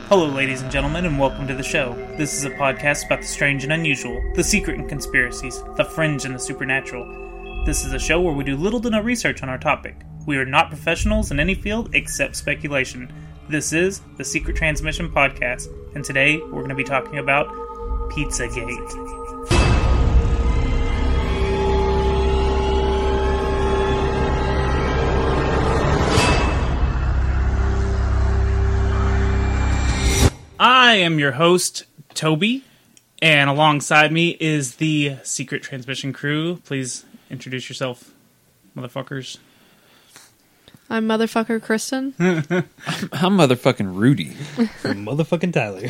Hello, ladies and gentlemen, and welcome to the show. This is a podcast about the strange and unusual, the secret and conspiracies, the fringe and the supernatural. This is a show where we do little to no research on our topic. We are not professionals in any field except speculation. This is the Secret Transmission Podcast, and today we're going to be talking about Pizzagate. I am your host, Toby, and alongside me is the Secret Transmission crew. Please introduce yourself, motherfuckers. I'm motherfucker Kristen. I'm motherfucking Rudy. Motherfucking Tyler.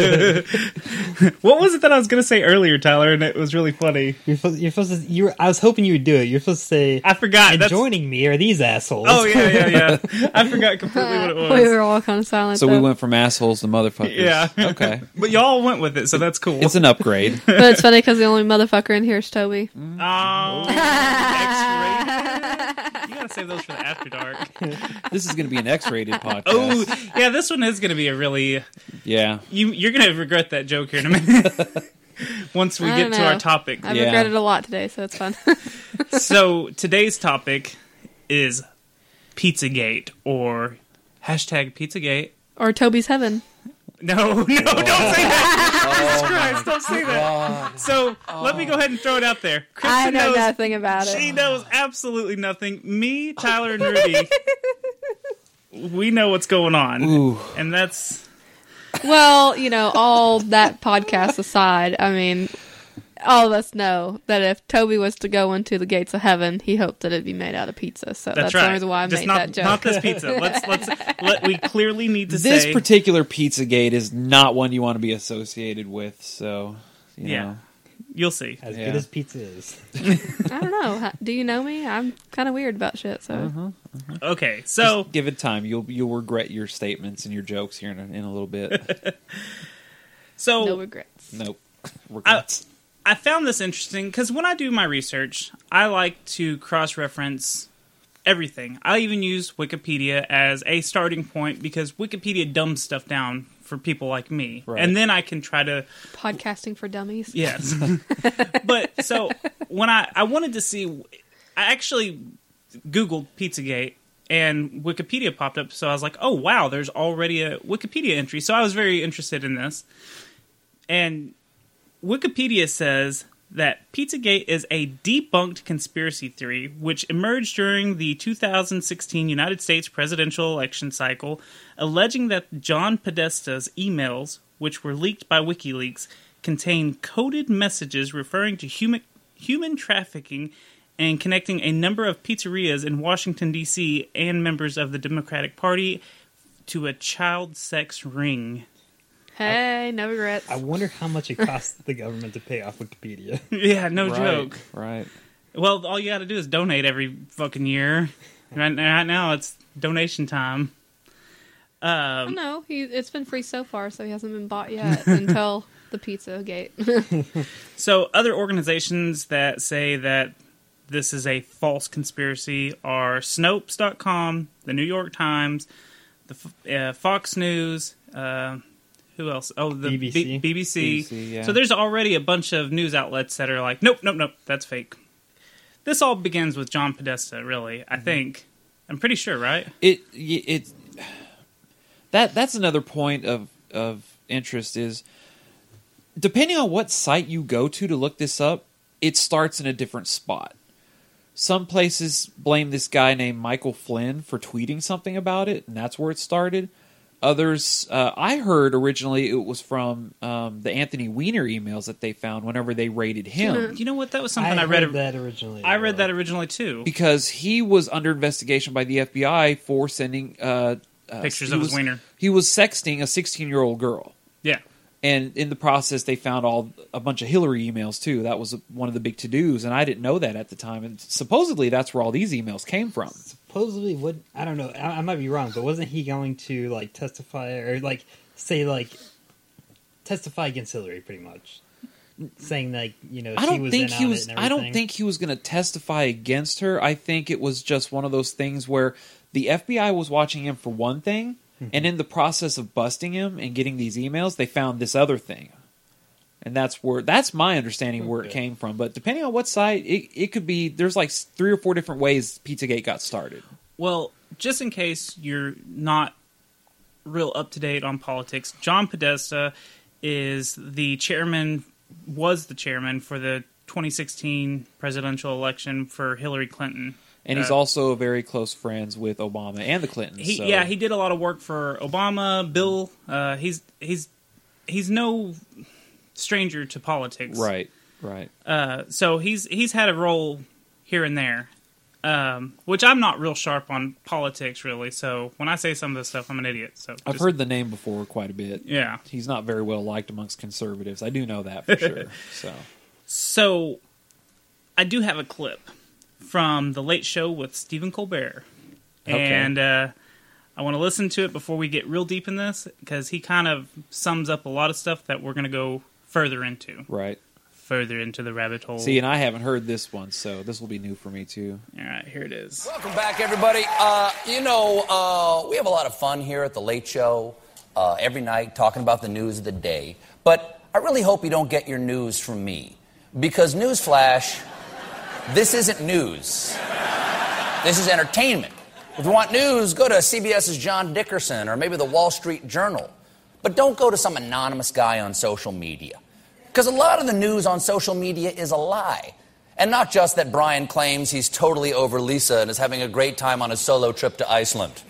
What was it that I was going to say earlier, Tyler, and it was really funny? You're supposed to. I was hoping you would do it. You're supposed to say. I forgot. And joining me are these assholes. Oh yeah. I forgot completely what it was. We were all kind of silent. So though. we went from assholes to motherfuckers. Yeah. Okay. But y'all went with it, so that's cool. It's an upgrade. But it's funny because the only motherfucker in here is Toby. Oh, X-rated. You gotta save those for the after dark. This is going to be an X-rated podcast. Oh, yeah, this one is going to be a really... Yeah. You're going to regret that joke here in a minute. Once we get to our topic. I've regretted a lot today, so it's fun. So, today's topic is Pizzagate, or hashtag Pizzagate. Or Toby's Heaven. No, don't say that! Jesus Christ, don't say that! So, let me go ahead and throw it out there. Kristen I know knows nothing about it. She knows absolutely nothing. Me, Tyler, and Rudy, we know what's going on. Ooh. And that's... Well, all that podcast aside, I mean, all of us know that if Toby was to go into the gates of heaven, he hoped that it'd be made out of pizza. So that's right. the reason why I Just made that joke. Not this pizza. We clearly need to This say... particular Pizzagate is not one you want to be associated with, so, you know. You'll see. As good as pizza is. I don't know. Do you know me? I'm kind of weird about shit, so... Okay, so... Just give it time. You'll regret your statements and your jokes here in a little bit. So... No regrets. Nope. Regrets. I found this interesting because when I do my research, I like to cross-reference everything. I even use Wikipedia as a starting point because Wikipedia dumbs stuff down for people like me. Right. And then I can try to... Podcasting for dummies. Yes. But, so, when I wanted to see... I actually Googled Pizzagate, and Wikipedia popped up, so I was like, oh, wow, there's already a Wikipedia entry. So I was very interested in this. And Wikipedia says that Pizzagate is a debunked conspiracy theory which emerged during the 2016 United States presidential election cycle, alleging that John Podesta's emails, which were leaked by WikiLeaks, contain coded messages referring to human trafficking and connecting a number of pizzerias in Washington, D.C. and members of the Democratic Party to a child sex ring. Hey, no regrets. I wonder how much it costs the government to pay off Wikipedia. Yeah, no joke. Right. Well, all you gotta do is donate every fucking year. Right now, it's donation time. No, it's been free so far, so he hasn't been bought yet until the Pizzagate. So, other organizations that say that this is a false conspiracy are Snopes.com, the New York Times, the Fox News, who else? Oh, the BBC. BBC. Yeah. So there's already a bunch of news outlets that are like, nope, that's fake. This all begins with John Podesta, really, I think. I'm pretty sure, right? That's another point of interest is, depending on what site you go to look this up, it starts in a different spot. Some places blame this guy named Michael Flynn for tweeting something about it, and that's where it started. Others, I heard originally it was from the Anthony Weiner emails that they found whenever they raided him. You know what? That was something I read read that originally. I read that originally, too. Because he was under investigation by the FBI for sending... Pictures of his wiener. He was sexting a 16-year-old girl. Yeah. And in the process, they found a bunch of Hillary emails, too. That was one of the big to-dos, and I didn't know that at the time. And supposedly, that's where all these emails came from. Supposedly, I don't know, I might be wrong, but wasn't he going to, testify, or, testify against Hillary, pretty much? Saying, she was in on it and everything? I don't think he was going to testify against her. I think it was just one of those things where the FBI was watching him for one thing, And in the process of busting him and getting these emails, they found this other thing. And that's my understanding where it came from. But depending on what site, it could be, there's like 3 or 4 different ways Pizzagate got started. Well, just in case you're not real up to date on politics, John Podesta was the chairman for the 2016 presidential election for Hillary Clinton. And he's also very close friends with Obama and the Clintons. He did a lot of work for Obama, Bill. He's no stranger to politics. Right. So he's had a role here and there, which I'm not real sharp on politics, really. So when I say some of this stuff, I'm an idiot. So I've heard the name before quite a bit. Yeah. He's not very well liked amongst conservatives. I do know that for sure. So I do have a clip from The Late Show with Stephen Colbert. Okay. And I want to listen to it before we get real deep in this, because he kind of sums up a lot of stuff that we're going to go further into. Right. Further into the rabbit hole. See, and I haven't heard this one, so this will be new for me, too. All right, here it is. Welcome back, everybody. We have a lot of fun here at The Late Show every night talking about the news of the day. But I really hope you don't get your news from me. Because newsflash, this isn't news. This is entertainment. If you want news, go to CBS's John Dickerson or maybe the Wall Street Journal. But don't go to some anonymous guy on social media. Because a lot of the news on social media is a lie. And not just that Brian claims he's totally over Lisa and is having a great time on his solo trip to Iceland.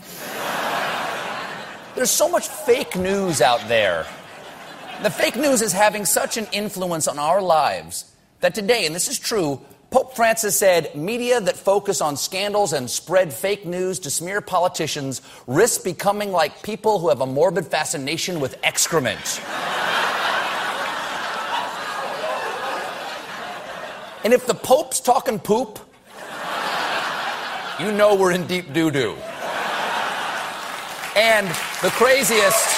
There's so much fake news out there. The fake news is having such an influence on our lives that today, and this is true, Pope Francis said media that focus on scandals and spread fake news to smear politicians risk becoming like people who have a morbid fascination with excrement. And if the Pope's talking poop, you know we're in deep doo-doo. And the craziest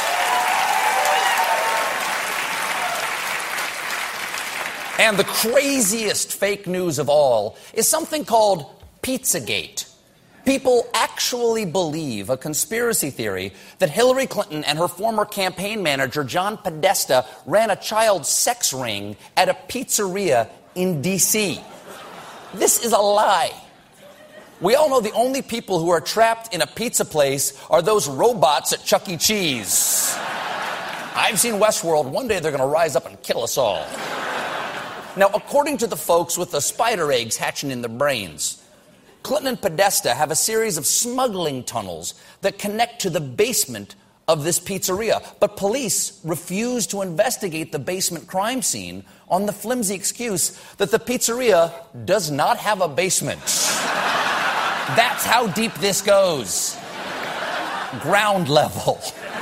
fake news of all is something called Pizzagate. People actually believe a conspiracy theory that Hillary Clinton and her former campaign manager, John Podesta, ran a child sex ring at a pizzeria in D.C. This is a lie. We all know the only people who are trapped in a pizza place are those robots at Chuck E. Cheese. I've seen Westworld. One day they're going to rise up and kill us all. Now, according to the folks with the spider eggs hatching in their brains, Clinton and Podesta have a series of smuggling tunnels that connect to the basement of this pizzeria. But police refuse to investigate the basement crime scene on the flimsy excuse that the pizzeria does not have a basement. That's how deep this goes. Ground level.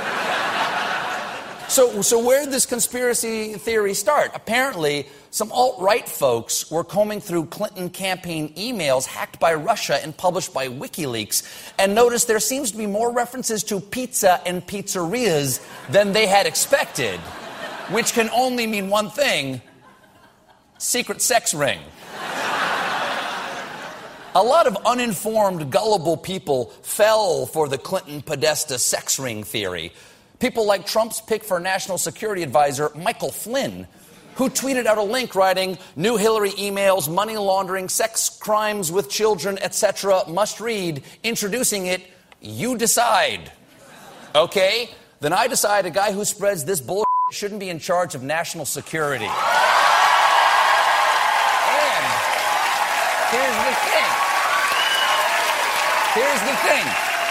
So where did this conspiracy theory start? Apparently, some alt-right folks were combing through Clinton campaign emails hacked by Russia and published by WikiLeaks and noticed there seems to be more references to pizza and pizzerias than they had expected, which can only mean one thing: secret sex ring. A lot of uninformed, gullible people fell for the Clinton-Podesta sex ring theory. People like Trump's pick for National Security Advisor, Michael Flynn, who tweeted out a link writing, "New Hillary emails, money laundering, sex crimes with children, etc. must read," introducing it, "You decide." Okay, then I decide a guy who spreads this bullshit shouldn't be in charge of national security. And here's the thing.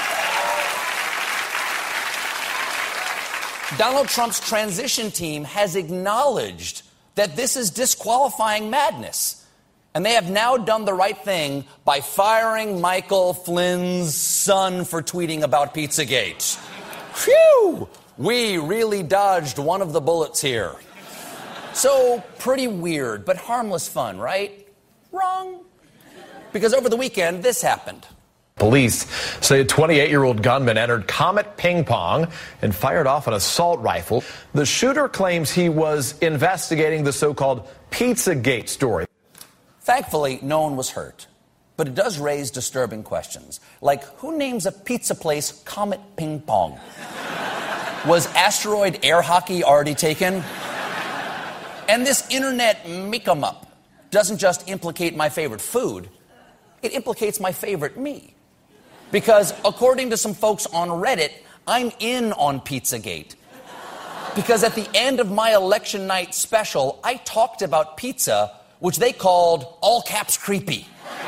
Donald Trump's transition team has acknowledged that this is disqualifying madness. And they have now done the right thing by firing Michael Flynn's son for tweeting about Pizzagate. Phew! We really dodged one of the bullets here. So, pretty weird, but harmless fun, right? Wrong. Because over the weekend, this happened. Police say a 28-year-old gunman entered Comet Ping Pong and fired off an assault rifle. The shooter claims he was investigating the so-called Pizzagate story. Thankfully, no one was hurt. but it does raise disturbing questions. Like, who names a pizza place Comet Ping Pong? Was asteroid air hockey already taken? And this internet make-em-up doesn't just implicate my favorite food, it implicates my favorite me. Because according to some folks on Reddit, I'm in on Pizzagate. Because at the end of my election night special, I talked about pizza, which they called all caps creepy.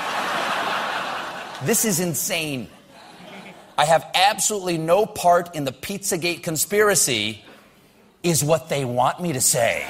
This is insane. I have absolutely no part in the Pizzagate conspiracy, is what they want me to say.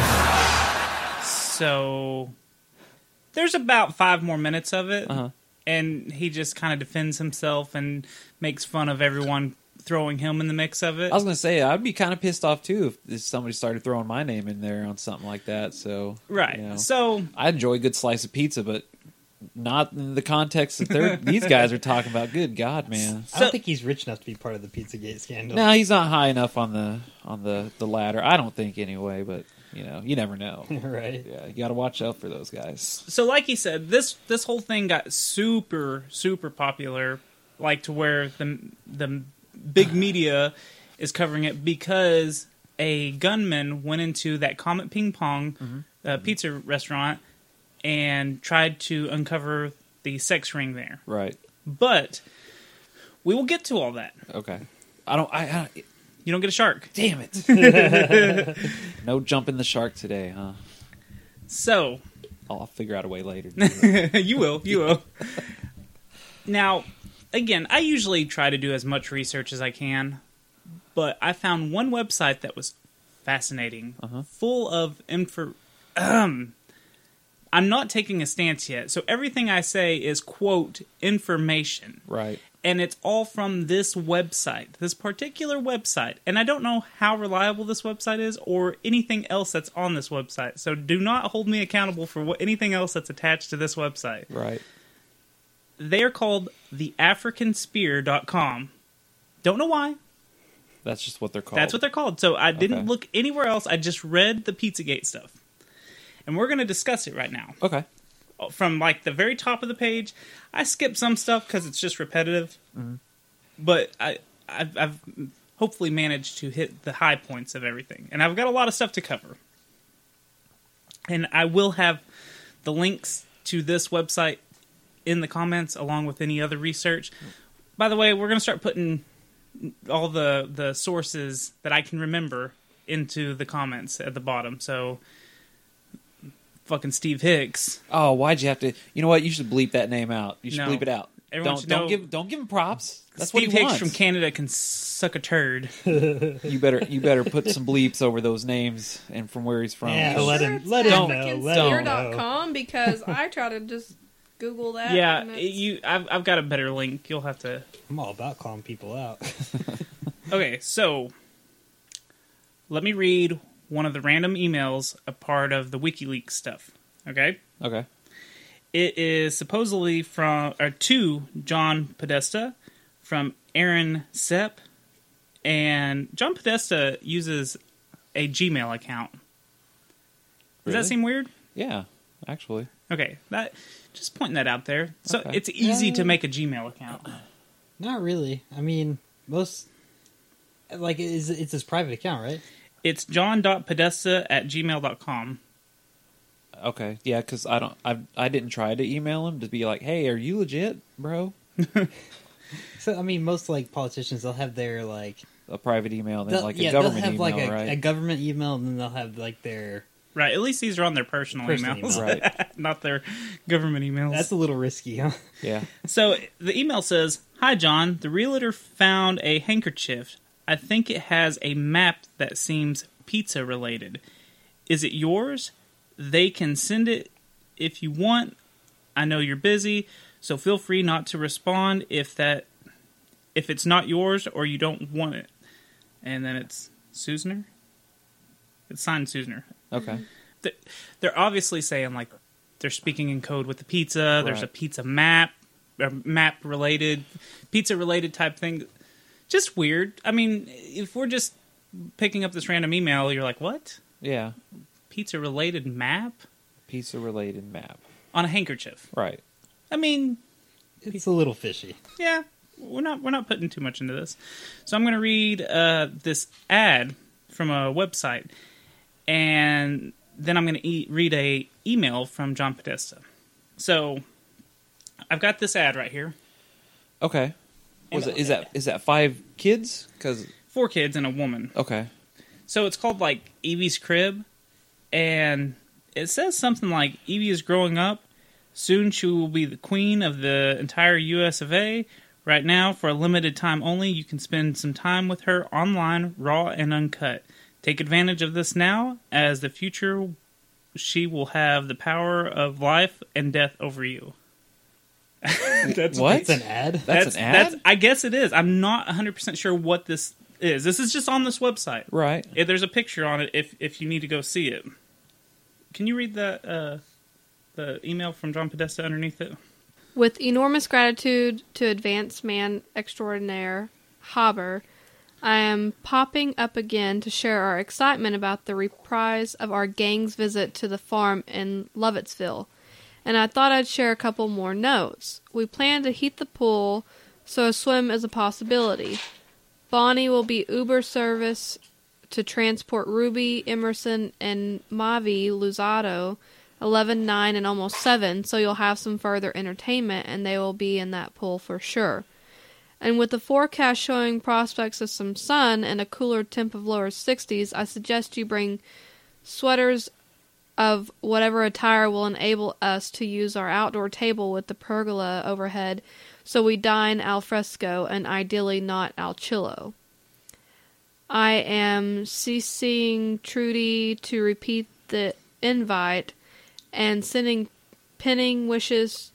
So there's about 5 more minutes of it, and he just kind of defends himself and makes fun of everyone throwing him in the mix of it. I was going to say, I'd be kind of pissed off, too, if somebody started throwing my name in there on something like that. So, Right. You know, So I enjoy a good slice of pizza, but not in the context that these guys are talking about. Good God, man. I don't think he's rich enough to be part of the Pizzagate scandal. No, he's not high enough on the ladder. I don't think anyway, but you never know. Right. Yeah, you got to watch out for those guys. So like he said, this whole thing got super, super popular, like to where the big media is covering it because a gunman went into that Comet Ping Pong pizza restaurant and tried to uncover the sex ring there. Right. But we will get to all that. Okay. I You don't get a shark. damn it. No jumping the shark today, huh? So I'll figure out a way later. you will. Now, again, I usually try to do as much research as I can, but I found one website that was fascinating, full of info. I'm not taking a stance yet, so everything I say is, quote, information. Right. And it's all from this website, this particular website. And I don't know how reliable this website is or anything else that's on this website. So do not hold me accountable for anything else that's attached to this website. Right. They are called theafricanspear.com. Don't know why. That's just what they're called. That's what they're called. So I didn't Okay. look anywhere else. I just read the Pizzagate stuff. And we're going to discuss it right now. Okay. From like the very top of the page, I skipped some stuff because it's just repetitive. But I've hopefully managed to hit the high points of everything. And I've got a lot of stuff to cover. And I will have the links to this website in the comments along with any other research. By the way, we're going to start putting all the sources that I can remember into the comments at the bottom. So fucking Steve Hicks. Oh, why'd you have to? You know what? You should bleep that name out. You should No. bleep it out. Everyone should know- Don't give him props. That's Steve what he Hicks wants. from Canada can suck a turd. You better put some bleeps over those names and from where he's from. Yeah, Because- let him know. Let him know. AfricanSpear.com because I try to just Google that. Yeah, and it's- I've got a better link. You'll have to. I'm all about calling people out. Okay, so let me read one of the random emails, a part of the WikiLeaks stuff. Okay, Okay. it is supposedly to John Podesta from Aaron Sepp, and John Podesta uses a Gmail account. Does Really? that seem weird? Yeah, actually. Okay, just pointing that out there. So Okay. it's easy to make a Gmail account. Not really. I mean, most it's his private account, right? It's john.podesta@gmail.com. Okay. Yeah, because I didn't try to email him to be like, hey, are you legit, bro? So I mean, most politicians, they'll have their A private email, and then they'll, like yeah, a they'll government have email, a right? government email, and then they'll have their. Right, at least these are on their personal Personal emails, email. Right. not their government emails. That's a little risky, huh? Yeah. So the email says, "Hi John, the realtor found a handkerchief. I think it has a map that seems pizza related. Is it yours? They can send it if you want. I know you're busy, so feel free not to respond if it's not yours or you don't want it." And then it's Susner. It's signed Susner. Okay. They're obviously saying they're speaking in code with the pizza. There's a Right. pizza map, or map related, pizza related type thing. Just weird. I mean, if we're just picking up this random email, you're like, what? Yeah. Pizza related map Pizza related map. on a handkerchief? Right. I mean, It's a little fishy. yeah, we're not putting too much into this. So I'm going to read this ad from a website, and then I'm going to read a email from John Podesta. So I've got this ad right here. Okay. Is that 5 kids? 'Cause 4 kids and a woman. okay. So it's called like Evie's Crib, and it says something like Evie is growing up. Soon she will be the queen of the entire US of A. Right now, for a limited time only, you can spend some time with her online, raw and uncut. Take advantage of this now, as the future she will have the power of life and death over you. That's What? It's an ad. That's an ad? I guess it is. I'm not 100% sure what this is. This is just on this website. Right. There's a picture on it if you need to go see it. Can you read the email from John Podesta underneath it? With enormous gratitude to advanced man extraordinaire Haber, I am popping up again to share our excitement about the reprise of our gang's visit to the farm in Lovettsville. And I thought I'd share a couple more notes. We plan to heat the pool, so a swim is a possibility. Bonnie will be Uber service to transport Ruby, Emerson, and Mavi Luzzatto, 11, 9, and almost 7, so you'll have some further entertainment, and they will be in that pool for sure. And with the forecast showing prospects of some sun and a cooler temp of lower 60s, I suggest you bring sweaters of whatever attire will enable us to use our outdoor table with the pergola overhead, so we dine al fresco and ideally not al chillo. I am CCing Trudy to repeat the invite and sending pining wishes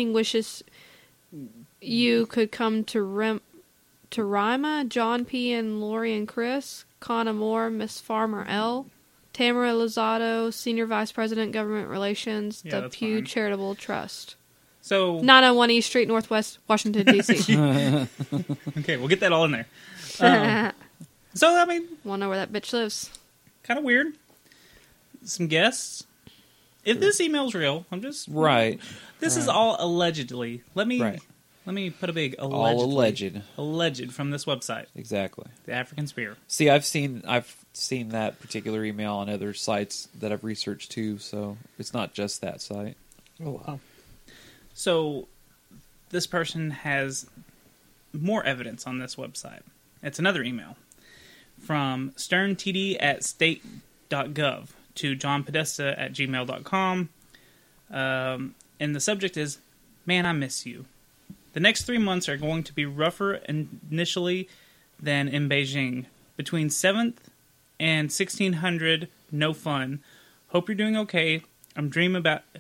you could come to Rima, John P. and Lori and Chris, Conna Moore, Miss Farmer L., Tamara Lozado, Senior Vice President, Government Relations, Yeah, the that's Pew fine. Charitable Trust. So 901 East Street, Northwest Washington, D.C. okay, we'll get that all in there. So I mean, Wanna know where that bitch lives? kind of weird. Some guests. If this email's real, I'm just Right. This is all allegedly. Let me Right. put a big allegedly. All alleged. Alleged from this website, Exactly. the African Spear. See, I've seen that particular email on other sites that I've researched too, so it's not just that site. Oh wow. So this person has more evidence on this website. It's another email from sterntd@state.gov to johnpodesta@gmail.com. And the subject is, man, I miss you. The next 3 months are going to be rougher initially than in Beijing. Between 7th and 1600, no fun. Hope you're doing okay. I'm dreaming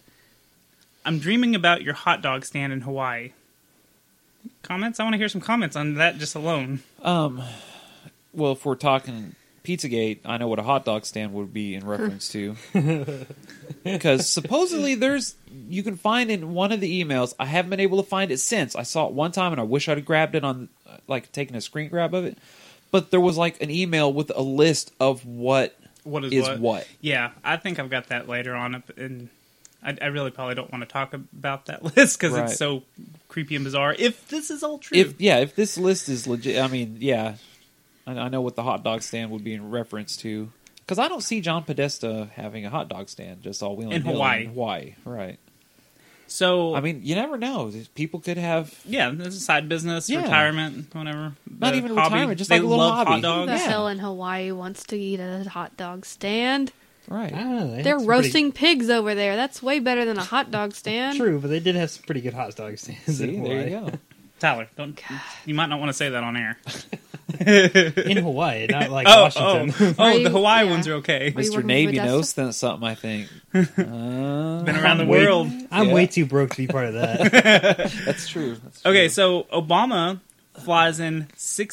about your hot dog stand in Hawaii. Comments? I want to hear some comments on that just alone. Well, if we're talking Pizzagate, I know what a hot dog stand would be in reference to. Because supposedly you can find in one of the emails, I haven't been able to find it since. I saw it one time and I wish I'd have grabbed it on, like, taken a screen grab of it. But there was, like, an email with a list of what is what. Yeah, I think I've got that later on. And I really probably don't want to talk about that list because Right. it's so creepy and bizarre. If this is all true. If this list is legit, I mean, yeah, I know what the hot dog stand would be in reference to. Because I don't see John Podesta having a hot dog stand just all wheeling In Hawaii. In Hawaii, right. So, I mean, you never know. People could have... yeah, this is a side business, Yeah. retirement, whatever. Not The even hobby. retirement, just they like a little love hobby. hot Who dogs. the Yeah. hell in Hawaii wants to eat at a hot dog stand? Right. I don't know. They had They're some roasting pigs over there. That's way better than a hot dog stand. True, but they did have some pretty good hot dog stands. See, in there you Hawaii. go. Tyler, you might not want to say that on air. In Hawaii, not like Washington. Are The you- Hawaii yeah. ones are okay. Are you Mr. working Navy with Odessa? knows that's something, I think. Been around the I'm way- world. I'm Yeah. way too broke to be part of that. That's true. Okay, so Obama flies in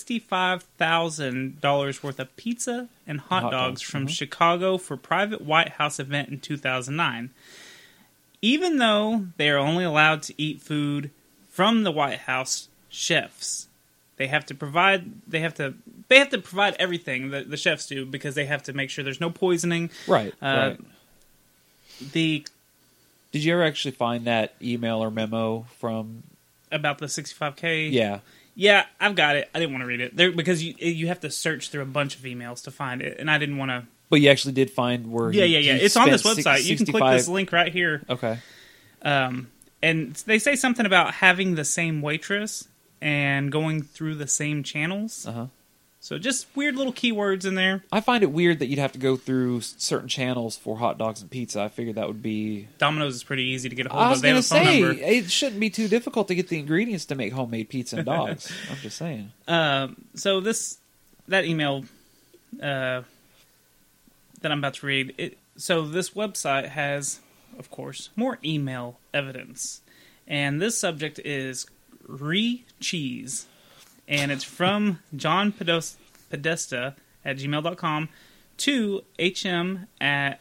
$65,000 worth of pizza and hot dogs from Chicago for private White House event in 2009. Even though they are only allowed to eat food from the White House chefs, they have to provide everything that the chefs do because they have to make sure there's no poisoning. Right, right. The Did you ever actually find that email or memo from? About the 65K? Yeah. Yeah, I've got it. I didn't want to read it there because you have to search through a bunch of emails to find it, and I didn't want to. But you actually did find where? Yeah. It's on this spent website. You can click this link right here. Okay. And they say something about having the same waitress and going through the same channels. Uh-huh. So just weird little keywords in there. I find it weird that you'd have to go through certain channels for hot dogs and pizza. I figured that would be... Domino's is pretty easy to get a hold I of. was They have going to a phone say, number. it shouldn't be too difficult to get the ingredients to make homemade pizza and dogs. I'm just saying. So that email that I'm about to read, so this website has, of course, more email evidence. And this subject is re-cheese. And it's from John Podesta at gmail.com to hm at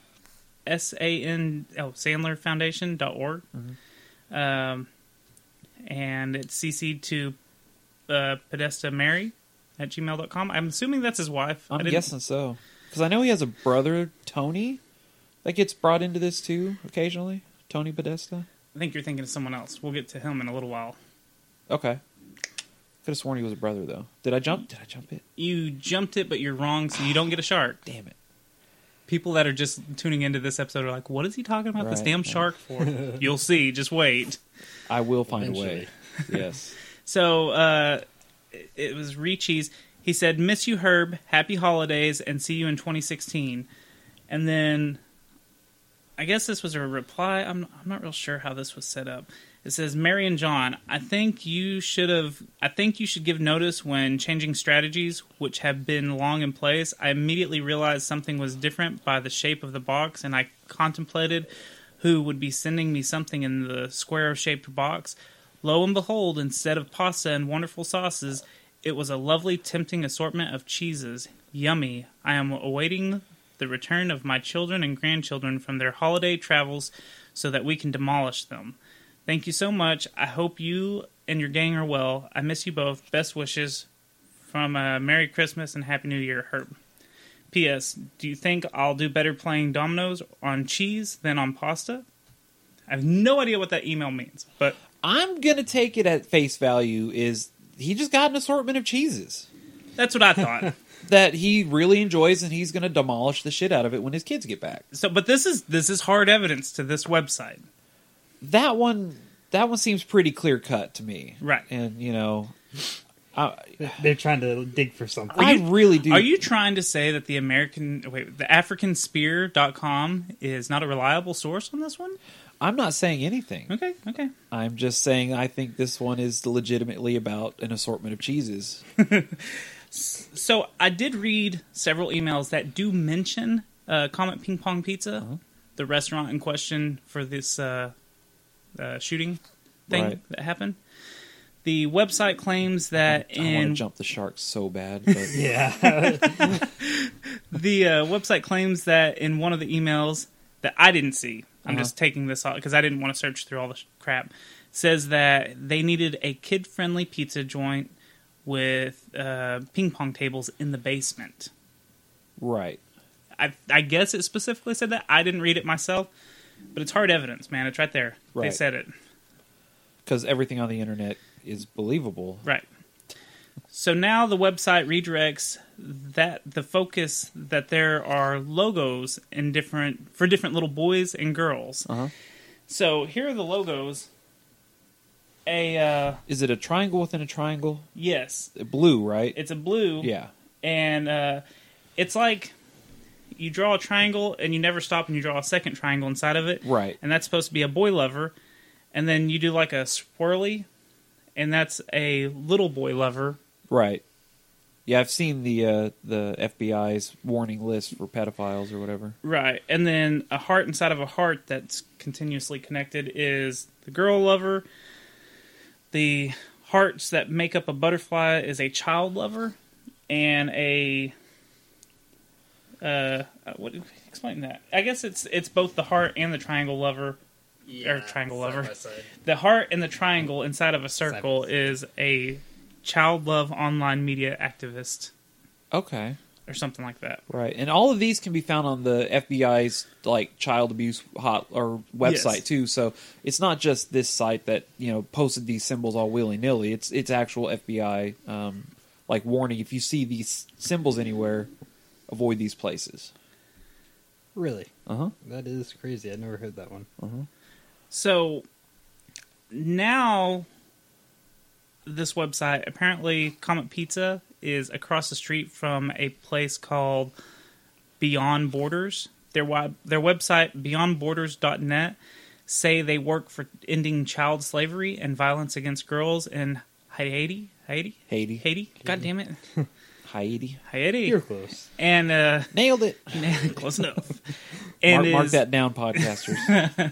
sandlerfoundation.org. Mm-hmm. And it's CC'd to Podesta Mary at gmail.com. I'm assuming that's his wife. I'm guessing so. Because I know he has a brother, Tony, that gets brought into this too occasionally. Tony Podesta. I think you're thinking of someone else. We'll get to him in a little while. Okay. Could have sworn he was a brother, though. Did I jump it? You jumped it, but you're wrong, so you don't get a shark. Damn it. People that are just tuning into this episode are like, what is he talking about this damn shark for? You'll see. Just wait. I will find a way. Yes. So, it was Reecheese. He said, miss you, Herb. Happy holidays, and see you in 2016. And then, I guess this was a reply. I'm not real sure how this was set up. It says, Mary and John, I think you should give notice when changing strategies, which have been long in place. I immediately realized something was different by the shape of the box, and I contemplated who would be sending me something in the square-shaped box. Lo and behold, instead of pasta and wonderful sauces, it was a lovely, tempting assortment of cheeses. Yummy. I am awaiting the return of my children and grandchildren from their holiday travels so that we can demolish them. Thank you so much. I hope you and your gang are well. I miss you both. Best wishes from Merry Christmas and Happy New Year, Herb. P.S. Do you think I'll do better playing dominoes on cheese than on pasta? I have no idea what that email means, but I'm going to take it at face value is he just got an assortment of cheeses. That's what I thought. That he really enjoys, and he's going to demolish the shit out of it when his kids get back. So, but this is hard evidence to this website. That one seems pretty clear cut to me, right? And they're trying to dig for something. I really do. Are you trying to say that the AfricanSpear.com is not a reliable source on this one? I'm not saying anything. Okay. I'm just saying I think this one is legitimately about an assortment of cheeses. So I did read several emails that do mention Comet Ping Pong Pizza, the restaurant in question for this shooting thing that happened. The website claims that I want to jump the shark so bad. But Yeah. The website claims that in one of the emails that I didn't see, I'm just taking this off because I didn't want to search through all the crap, says that they needed a kid-friendly pizza joint with ping pong tables in the basement. Right. I guess it specifically said that. I didn't read it myself, but it's hard evidence, man. It's right there. Right. They said it. Because everything on the internet is believable. Right. So now the website redirects the focus that there are logos for different little boys and girls. So here are the logos. Is it a triangle within a triangle? Yes. Blue, right? It's a blue. Yeah. And it's like you draw a triangle and you never stop and you draw a second triangle inside of it. Right. And that's supposed to be a boy lover. And then you do like a swirly, and that's a little boy lover. Right. Yeah, I've seen the FBI's warning list for pedophiles or whatever. Right. And then a heart inside of a heart that's continuously connected is the girl lover. The hearts that make up a butterfly is a child lover. And explain that. I guess it's both the heart and the triangle lover. Or triangle lover. The heart and the triangle inside of a circle is a child love online media activist. Okay. or something like that. Right, and all of these can be found on the FBI's like child abuse website Yes. too. So it's not just this site that posted these symbols all willy nilly. It's actual FBI like warning: if you see these symbols anywhere, avoid these places. Really? Uh-huh. That is crazy. I never heard that one. So now this website, apparently Comet Pizza is across the street from a place called Beyond Borders. Their website, beyondborders.net, say they work for ending child slavery and violence against girls in Haiti. God damn it. Haiti. You're close. And Nailed it. close enough. And Mark that down, podcasters.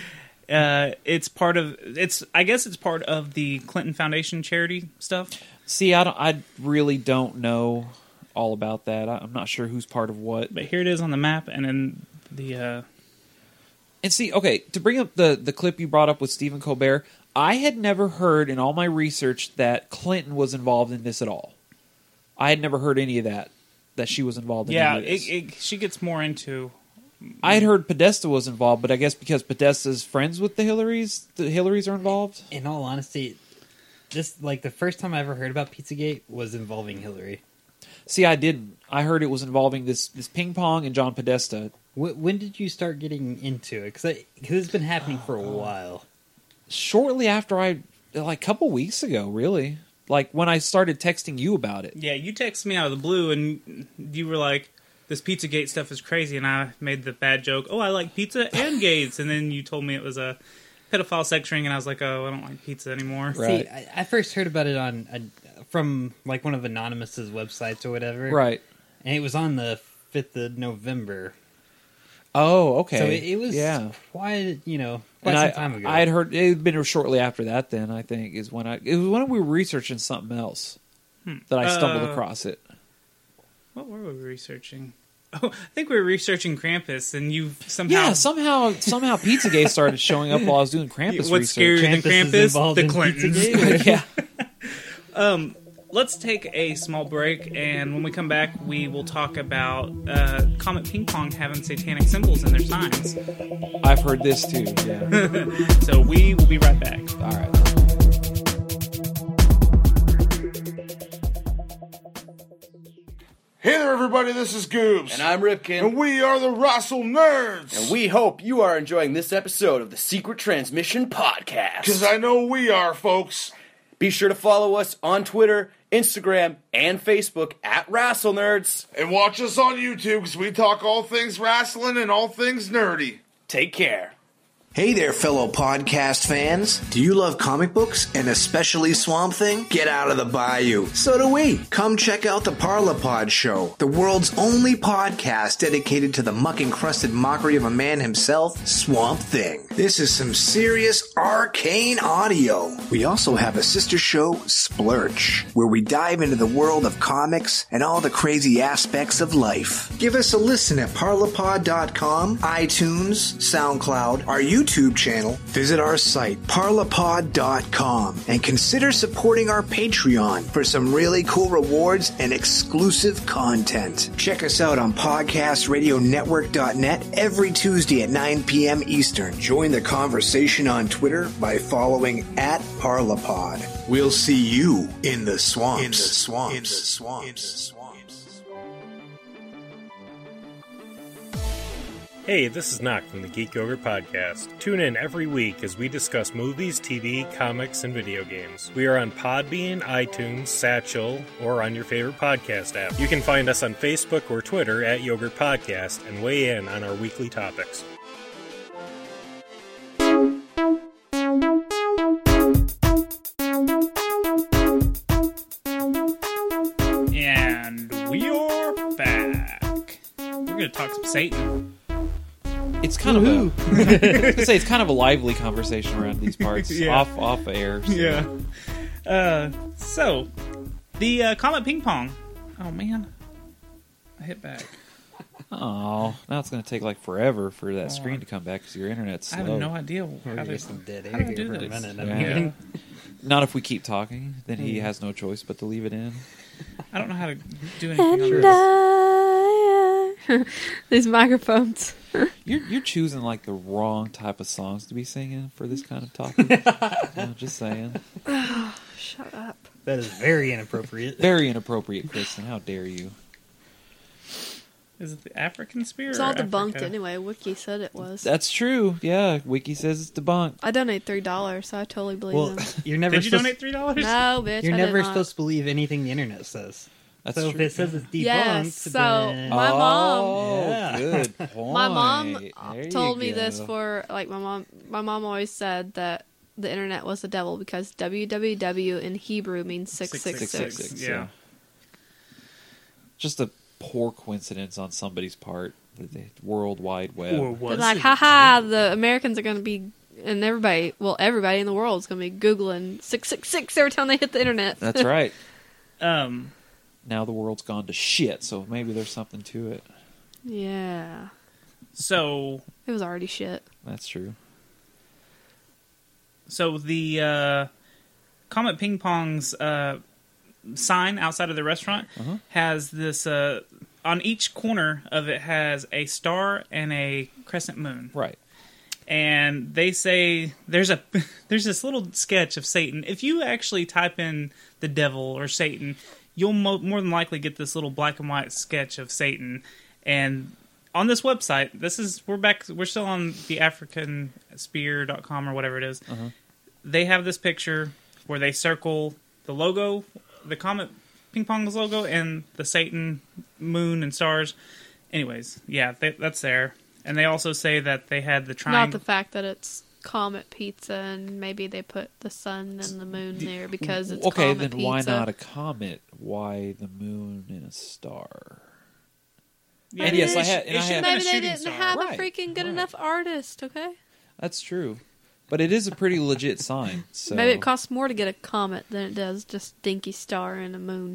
I guess it's part of the Clinton Foundation charity stuff. See, I really don't know all about that. I'm not sure who's part of what. But here it is on the map, and then the And see, okay, to bring up the clip you brought up with Stephen Colbert, I had never heard in all my research that Clinton was involved in this at all. I had never heard any of that she was involved in any of this. she gets more into. I had heard Podesta was involved, but I guess because Podesta's friends with the Hillarys are involved. In all honesty, this the first time I ever heard about Pizzagate was involving Hillary. See, I didn't. I heard it was involving this ping pong and John Podesta. When did you start getting into it? Because it's been happening for a while. Shortly after a couple weeks ago, really. Like when I started texting you about it. Yeah, you texted me out of the blue, and you were like, "This Pizzagate stuff is crazy," and I made the bad joke. "Oh, I like pizza and gates," and then you told me it was a pedophile sex ring, and I was like, "Oh, I don't like pizza anymore." Right. See, I first heard about it from one of Anonymous's websites or whatever. Right. And it was on the 5th of November. Oh, okay. So it was quite some time ago. I had heard it had been shortly after that. Then I think it was when we were researching something else that I stumbled across it. What were we researching? Oh, I think we were researching Krampus, and you somehow somehow Pizzagate started showing up while I was doing Krampus What's research. scarier than is Krampus? The in Clintons. Pizzagate? Yeah. Let's take a small break, and when we come back, we will talk about Comet Ping Pong having satanic symbols in their signs. I've heard this too. Yeah. So we will be right back. All right. Hey there, everybody, this is Goobs. And I'm Ripkin. And we are the Russell Nerds. And we hope you are enjoying this episode of the Secret Transmission Podcast. Because I know we are, folks. Be sure to follow us on Twitter, Instagram, and Facebook at Wrestle Nerds. And watch us on YouTube, because we talk all things wrestling and all things nerdy. Take care. Hey there, fellow podcast fans. Do you love comic books, and especially Swamp Thing? Get out of the bayou. So do we. Come check out the Parlapod Show, the world's only podcast dedicated to the muck-encrusted mockery of a man himself, Swamp Thing. This is some serious arcane audio. We also have a sister show, Splurch, where we dive into the world of comics and all the crazy aspects of life. Give us a listen at parlapod.com, iTunes, SoundCloud, our YouTube channel, visit our site, parlapod.com, and consider supporting our Patreon for some really cool rewards and exclusive content. Check us out on podcastradionetwork.net every Tuesday at 9 p.m. Eastern. Join the conversation on Twitter by following @Parlapod. We'll see you in the swamps. In the swamps. In the swamps. In the swamps. Hey, this is Knock from the Geek Yogurt Podcast. Tune in every week as we discuss movies, TV, comics, and video games. We are on Podbean, iTunes, Satchel, or on your favorite podcast app. You can find us on Facebook or Twitter at Yogurt Podcast and weigh in on our weekly topics. And we are back. We're going to talk some Satan. It's kind of I was gonna say it's kind of a lively conversation around these parts. Yeah. off air. So. Yeah. So, the Comet Ping Pong. Oh, man. I hit back. Oh, now it's going to take forever for that screen to come back because your internet's slow. I have no idea We're how to just some dead how air to do here for a this. minute. Yeah. Not if we keep talking. Then he has no choice but to leave it in. I don't know how to do anything on And this. These microphones. You're choosing like the wrong type of songs to be singing for this kind of topic. I'm just saying. Shut up. That is very inappropriate. Very inappropriate, Kristen. How dare you? Is it the African spear? It's or all debunked Africa? anyway. Wiki said it was. That's true. Yeah, Wiki says it's debunked. I donate $3, so I totally believe Well, them. you're never Did you supposed, donate $3? No, bitch. You're I never did not. supposed to believe anything the internet says. That's so true. if it says it's debunked, Yes, so then... my mom. Oh, Yeah. good point. My mom There you told me go. this for like my mom always said that the internet was the devil because www in Hebrew means 666. 666, Yeah. Just a poor coincidence on somebody's part. The World Wide Web. Or They're was like, it? haha, the Americans are going to be, and everybody in the world is going to be Googling 666 every time they hit the internet. That's right. Um, Now the world's gone to shit, so maybe there's something to it. Yeah. so It was already shit. That's true. the Comet Ping Pong's sign outside of the restaurant has this. On each corner of it has a star and a crescent moon. Right. And they say there's this little sketch of Satan. If you actually type in the devil or Satan, you'll more than likely get this little black and white sketch of Satan. And on this website, we're still on the AfricanSpear.com or whatever it is. They have this picture where they circle the logo, the Comet Ping Pong's logo, and the Satan moon and stars. Anyways, yeah, that's there. And they also say that they had the triangle. Not the fact that it's Comet Pizza and maybe they put the sun and the moon there because it's okay, Comet then Pizza. why not a comet? Why the moon and a star? Yeah, And yes, I it had- should- and it I should had- have been Maybe a they shooting didn't star. have Right, a freaking good right. enough artist, okay? That's true. But it is a pretty legit sign. So Maybe it costs more to get a comet than it does just dinky star and a moon.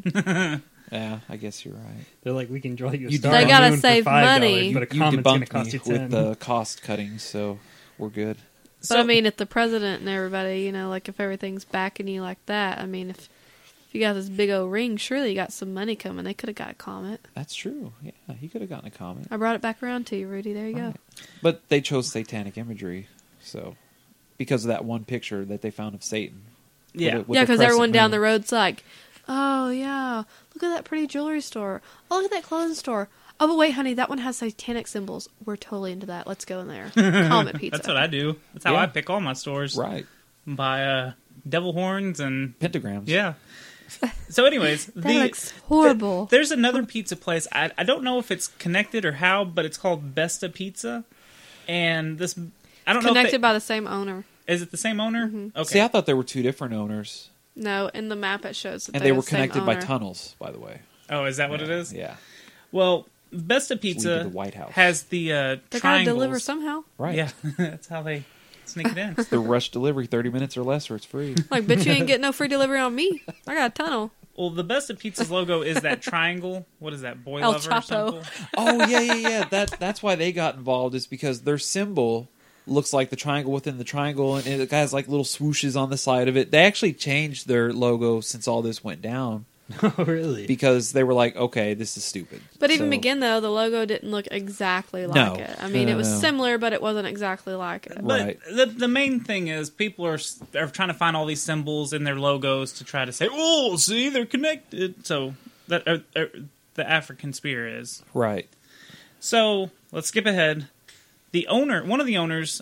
Yeah, I guess you're right. They're like, we can draw you a You star They on the gotta moon save for $5, money. but a You comet's going to debunked cost me you 10. with the cost cutting, so we're good. But I mean, if the president and everybody, like if everything's backing you like that, I mean, if you got this big old ring, surely you got some money coming. They could have got a comet. That's true. Yeah, he could have gotten a comet. I brought it back around to you, Rudy. There you go. Right. But they chose satanic imagery, so because of that one picture that they found of Satan. Yeah. With Yeah, the because crescent everyone down moon. the road's like, oh, yeah, look at that pretty jewelry store. Oh, look at that clothing store. Oh, but wait, honey, that one has satanic symbols. We're totally into that. Let's go in there. Comet Pizza. That's what I do. That's how Yeah. I pick all my stores. Right. Buy devil horns and Pentagrams. yeah. So, anyways, That looks horrible. There's another pizza place. I don't know if it's connected or how, but it's called Besta Pizza. And this, I don't know. Connected by the same owner. Is it the same owner? Okay. See, I thought there were two different owners, No, in the map it shows that and they're they were the same connected by owner. tunnels. By the way. Oh, is that what it is? Yeah. Well, Besta Lead to Pizza the White House. has the They gotta triangles. deliver somehow. Right. Yeah, that's how they sneak it in. The rush delivery, 30 minutes or less, or it's free. Like, bitch, you ain't getting no free delivery on me. I got a tunnel. Well, the Besta Pizza's logo is that triangle. What is that? Boy El lover or Chapo. something? Oh yeah. That's why they got involved, is because their symbol looks like the triangle within the triangle, and it has like little swooshes on the side of it. They actually changed their logo since all this went down Oh, really? because they were like, okay, this is stupid. But even So- again, though, the logo didn't look exactly like No. it. I mean, No, it was no. similar, but it wasn't exactly like it. But Right. the main thing is people are trying to find all these symbols in their logos to try to say, oh, see, they're connected. So that the African spear is. Right. So let's skip ahead. One of the owners,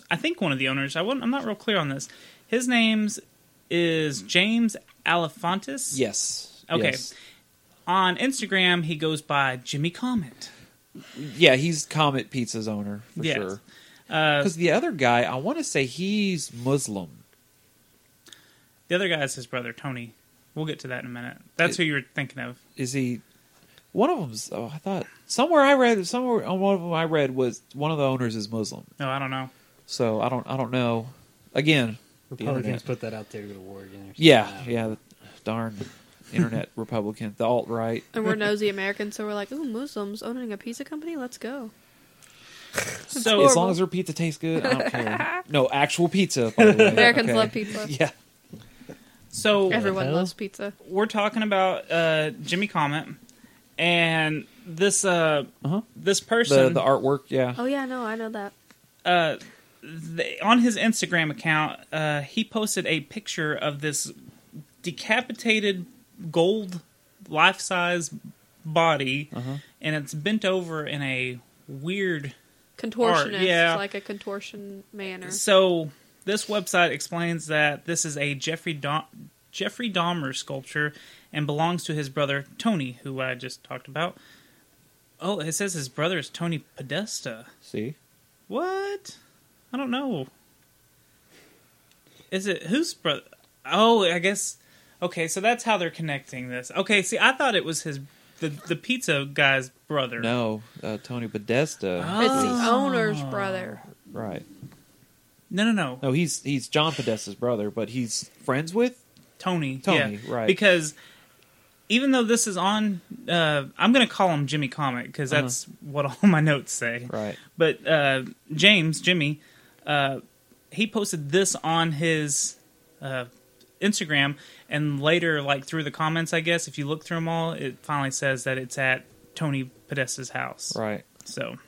I'm not real clear on this. His name is James Alefantis. Yes. Okay. Yes. On Instagram, he goes by Jimmy Comet. Yeah, he's Comet Pizza's owner for Yes. sure. Because the other guy, I want to say he's Muslim. The other guy is his brother, Tony. We'll get to that in a minute. That's who you were thinking of. Is he? One of them's. Oh, I thought somewhere on one of them I read was one of the owners is Muslim. No, I don't know. So I don't know. Again, the Republicans internet. put that out there to go to war again. Yeah. Darn internet Republican, the alt right. And we're nosy Americans, so we're like, ooh, Muslims owning a pizza company? Let's go. So As long as their pizza tastes good, I don't care. No, actual pizza. By the way. Americans Okay. love pizza. Yeah. So Everyone hell? loves pizza. we're talking about Jimmy Comet, And this this person, the artwork, yeah. Oh yeah, no, I know that. On his Instagram account, he posted a picture of this decapitated gold life-size body, and it's bent over in a weird Contortionist, yeah. like a contortion manner. So this website explains that this is a Jeffrey Dahmer sculpture and belongs to his brother Tony, who I just talked about. Oh, it says his brother is Tony Podesta. See? What? I don't know. Is it whose brother? Oh, I guess. Okay, so that's how they're connecting this. Okay, see, I thought it was the pizza guy's brother. No, Tony Podesta. It's the owner's brother. Right. No. No, he's John Podesta's brother, but he's friends with Tony, yeah, right. Because even though this is on, I'm going to call him Jimmy Comic because that's what all my notes say. Right. But Jimmy, he posted this on his Instagram, and later, like through the comments, I guess, if you look through them all, it finally says that it's at Tony Podesta's house. Right. So.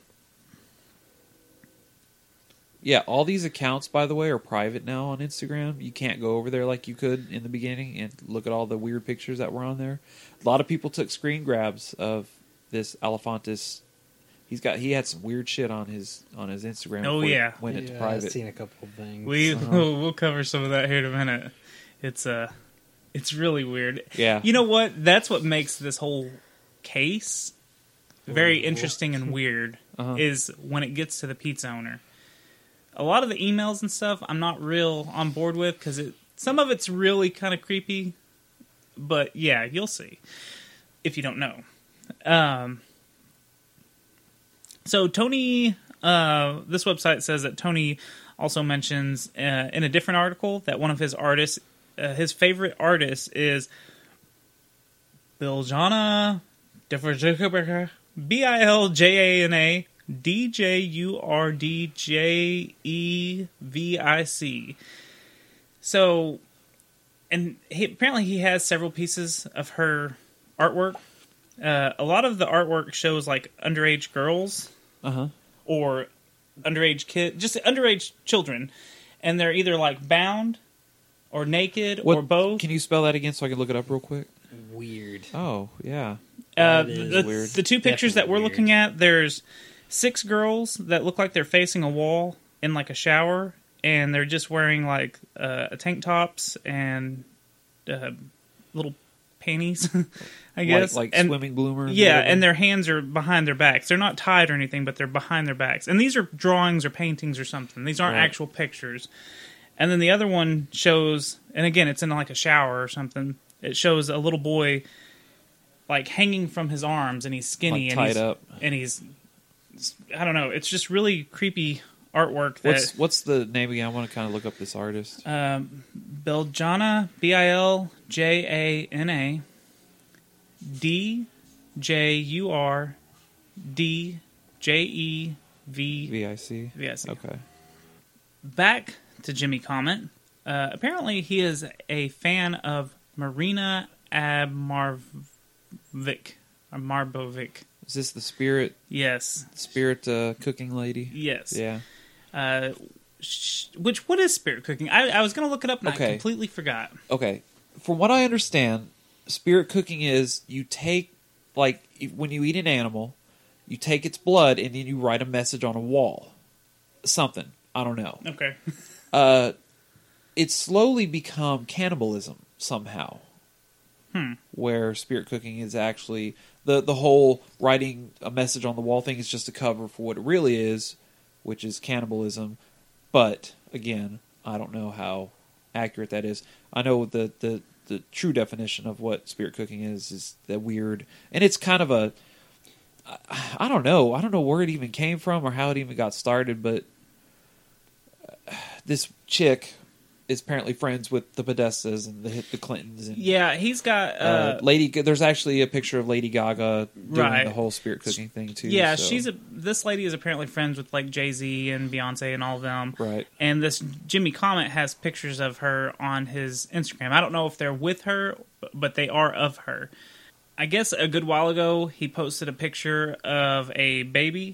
Yeah, all these accounts, by the way, are private now on Instagram. You can't go over there like you could in the beginning and look at all the weird pictures that were on there. A lot of people took screen grabs of this Alefantis. He had some weird shit on his Instagram. Oh yeah, went into private. I've seen a couple of things. We'll cover some of that here in a minute. It's really weird. Yeah. You know what? That's what makes this whole case very interesting and weird. Is when it gets to the pizza owner. A lot of the emails and stuff I'm not real on board with because some of it's really kind of creepy. But yeah, you'll see if you don't know. So Tony, this website says that Tony also mentions in a different article that one of his artists, his favorite artist is Biljana Biljana Djurdjevic. So, and apparently he has several pieces of her artwork. A lot of the artwork shows like underage girls, or underage kids, just underage children, and they're either like bound or naked or both. Can you spell that again so I can look it up real quick? Weird. Oh yeah, weird. The two pictures that we're looking at, there's 6 girls that look like they're facing a wall in like a shower, and they're just wearing like tank tops and little panties, I guess, like and, swimming bloomers. Yeah, and their hands are behind their backs. They're not tied or anything, but they're behind their backs. And these are drawings or paintings or something. These aren't actual pictures. And then the other one shows, and again, it's in like a shower or something. It shows a little boy like hanging from his arms, and he's skinny, like and tied up, and he's, I don't know. It's just really creepy artwork. What's the name again? I want to kind of look up this artist. Biljana, Biljana Djurdjevic. Okay. Back to Jimmy Comment. Apparently, he is a fan of Marina Abramovic. Is this the Spirit? Yes. Spirit cooking lady? Yes. Yeah. What is spirit cooking? I was going to look it up and I completely forgot. Okay. From what I understand, spirit cooking is you take, like, when you eat an animal, you take its blood and then you write a message on a wall. Something. I don't know. Okay. It's slowly become cannibalism somehow. Where spirit cooking is actually the whole writing a message on the wall thing is just a cover for what it really is, which is cannibalism. But again, I don't know how accurate that is. I know the true definition of what spirit cooking is that weird, and it's kind of a I don't know where it even came from or how it even got started, but this chick is apparently friends with the Podestas and the Clintons. And, yeah, he's got there's actually a picture of Lady Gaga doing the whole spirit cooking thing too. Yeah, so. this lady is apparently friends with like Jay-Z and Beyonce and all of them. Right. And this Jimmy Comment has pictures of her on his Instagram. I don't know if they're with her, but they are of her. I guess a good while ago, he posted a picture of a baby,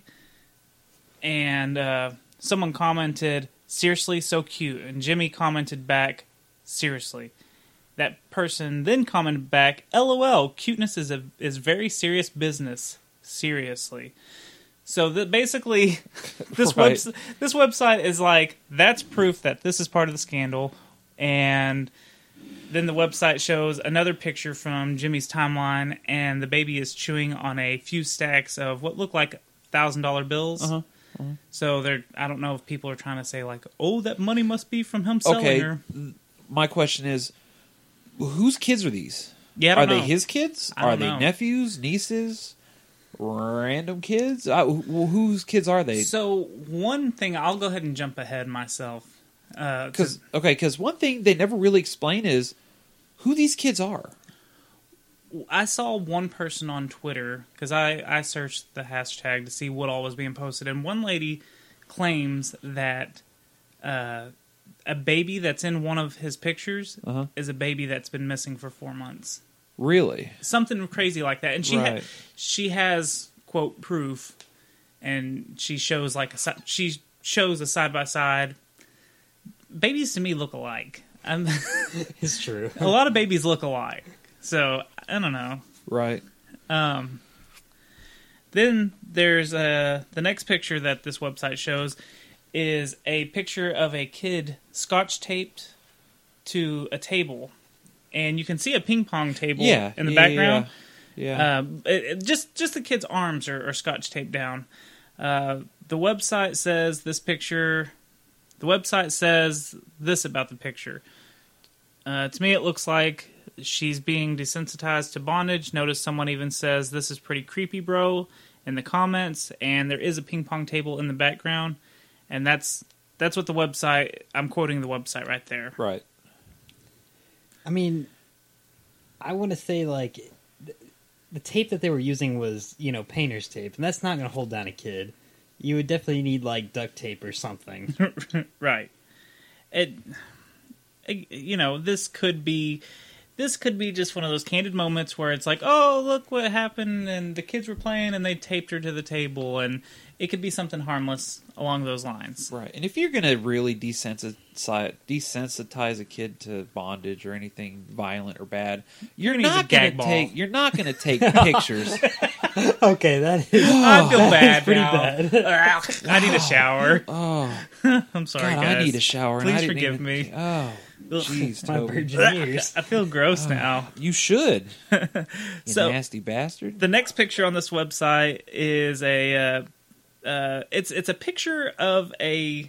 and someone commented, "Seriously, so cute." And Jimmy commented back, "Seriously." That person then commented back, "LOL, cuteness is very serious business. Seriously." So basically, this Right. this website is like, that's proof that this is part of the scandal, and then the website shows another picture from Jimmy's timeline, and the baby is chewing on a few stacks of what look like $1,000 bills. Uh-huh. So I don't know if people are trying to say like, "Oh, that money must be from him selling Okay, her." my question is, whose kids are these? Yeah, I don't are they know. his kids? I don't Are they know. nephews, nieces, random kids? Whose kids are they? So one thing, I'll go ahead and jump ahead myself. Because one thing they never really explain is who these kids are. I saw one person on Twitter, because I searched the hashtag to see what all was being posted, and one lady claims that a baby that's in one of his pictures is a baby that's been missing for 4 months. Really? Something crazy like that. And Right. she has, quote, proof, and she shows she shows a side-by-side. Babies to me look alike. It's true. A lot of babies look alike. So, I don't know. Right. Then there's the next picture that this website shows is a picture of a kid scotch taped to a table, and you can see a ping pong table in the background. Yeah. Just the kid's arms are scotch taped down. The website says this picture. The website says this about the picture. To me, it looks like she's being desensitized to bondage. Notice someone even says, "This is pretty creepy, bro," in the comments, and there is a ping pong table in the background, and that's what the website. I'm quoting the website right there. Right. I mean, I want to say like the tape that they were using was, painter's tape, and that's not going to hold down a kid. You would definitely need like duct tape or something. Right. This could be just one of those candid moments where it's like, "Oh, look what happened," and the kids were playing and they taped her to the table, and it could be something harmless along those lines. Right. And if you're going to really desensitize a kid to bondage or anything violent or bad, you're not going to take pictures. Okay, that is. I feel bad pretty now. bad. I need a shower. Oh, I'm sorry, God, guys. I need a shower. and I Please didn't forgive even- me. Oh, jeez, My Toby. virgin ears. I feel gross now. You should. You So- nasty bastard. The next picture on this website is it's a picture of a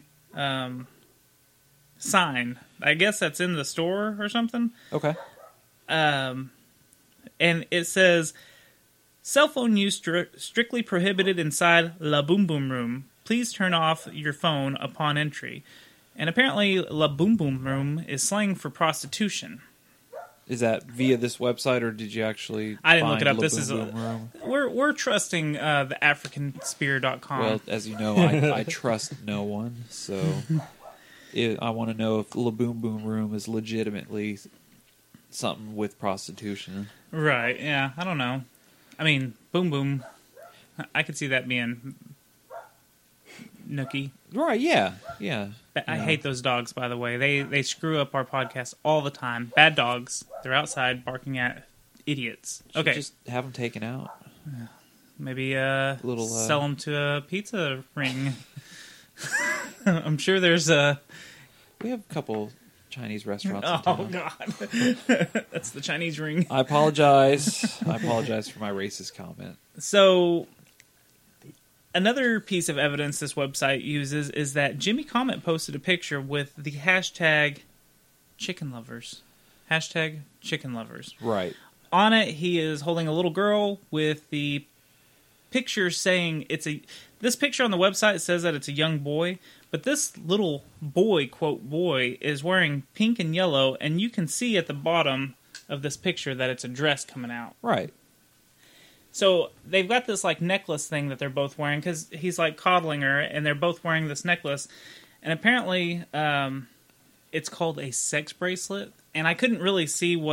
sign. I guess that's in the store or something. Okay. And it says, "Cell phone use strictly prohibited inside La Boom Boom Room. Please turn off your phone upon entry." And apparently La Boom Boom Room is slang for prostitution. Is that via this website, or did you actually? I didn't look it find up. This La is Boom Boom Room? we're trusting the AfricanSpear.com. Well, as you know, I trust no one, so I want to know if La Boom Boom Room is legitimately something with prostitution. Right, yeah, I don't know. I mean, Boom Boom, I could see that being nookie. Right, yeah. I hate those dogs, by the way. They screw up our podcast all the time. Bad dogs. They're outside barking at idiots. Should Okay, just have them taken out. maybe Little, sell them to a pizza ring. I'm sure there's a... We have a couple Chinese restaurants in Oh, town. God. That's the Chinese ring. I apologize. I apologize for my racist comment. So, another piece of evidence this website uses is that Jimmy Comet posted a picture with the hashtag chicken lovers. Hashtag chicken lovers. Right. On it, he is holding a little girl with the picture saying this picture on the website says that it's a young boy, but this little boy, quote boy, is wearing pink and yellow, and you can see at the bottom of this picture that it's a dress coming out. Right. So they've got this like necklace thing that they're both wearing because he's like coddling her, and they're both wearing this necklace. And apparently, it's called a sex bracelet. And I couldn't really see what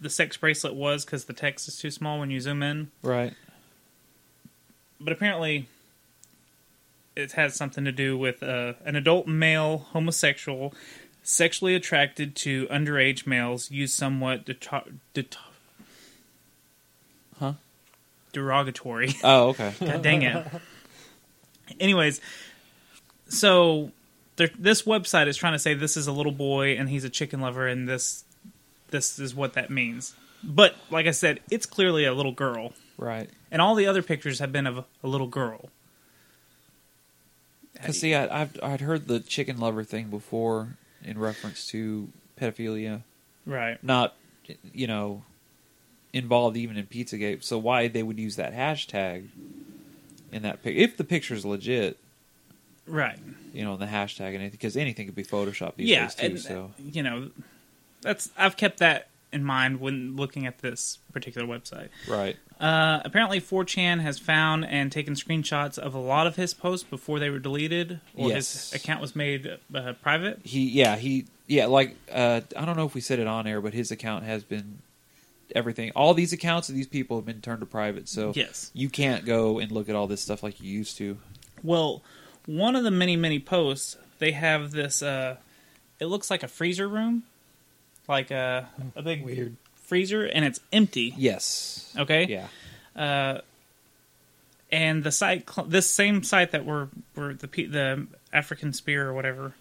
the sex bracelet was because the text is too small when you zoom in. Right. But apparently, it has something to do with an adult male homosexual sexually attracted to underage males use somewhat derogatory. Oh, okay. God dang it. Anyways, so this website is trying to say this is a little boy and he's a chicken lover, and this is what that means. But like I said, it's clearly a little girl. Right. And all the other pictures have been of a little girl. Because see, I'd heard the chicken lover thing before in reference to pedophilia. Right. Not, involved even in Pizzagate. So why they would use that hashtag in that pic, if the picture's legit. Right. The hashtag and anything, because anything could be photoshopped these days too. And, so I've kept that in mind when looking at this particular website. Right. Apparently 4chan has found and taken screenshots of a lot of his posts before they were deleted, or Yes. his account was made private. I don't know if we said it on air, but his account has been everything. All these accounts of these people have been turned to private, so yes, you can't go and look at all this stuff like you used to. Well, one of the many posts, they have this. It looks like a freezer room, like a big weird freezer, and it's empty. Yes. Okay. Yeah. And the site, this same site that were the African Spear or whatever,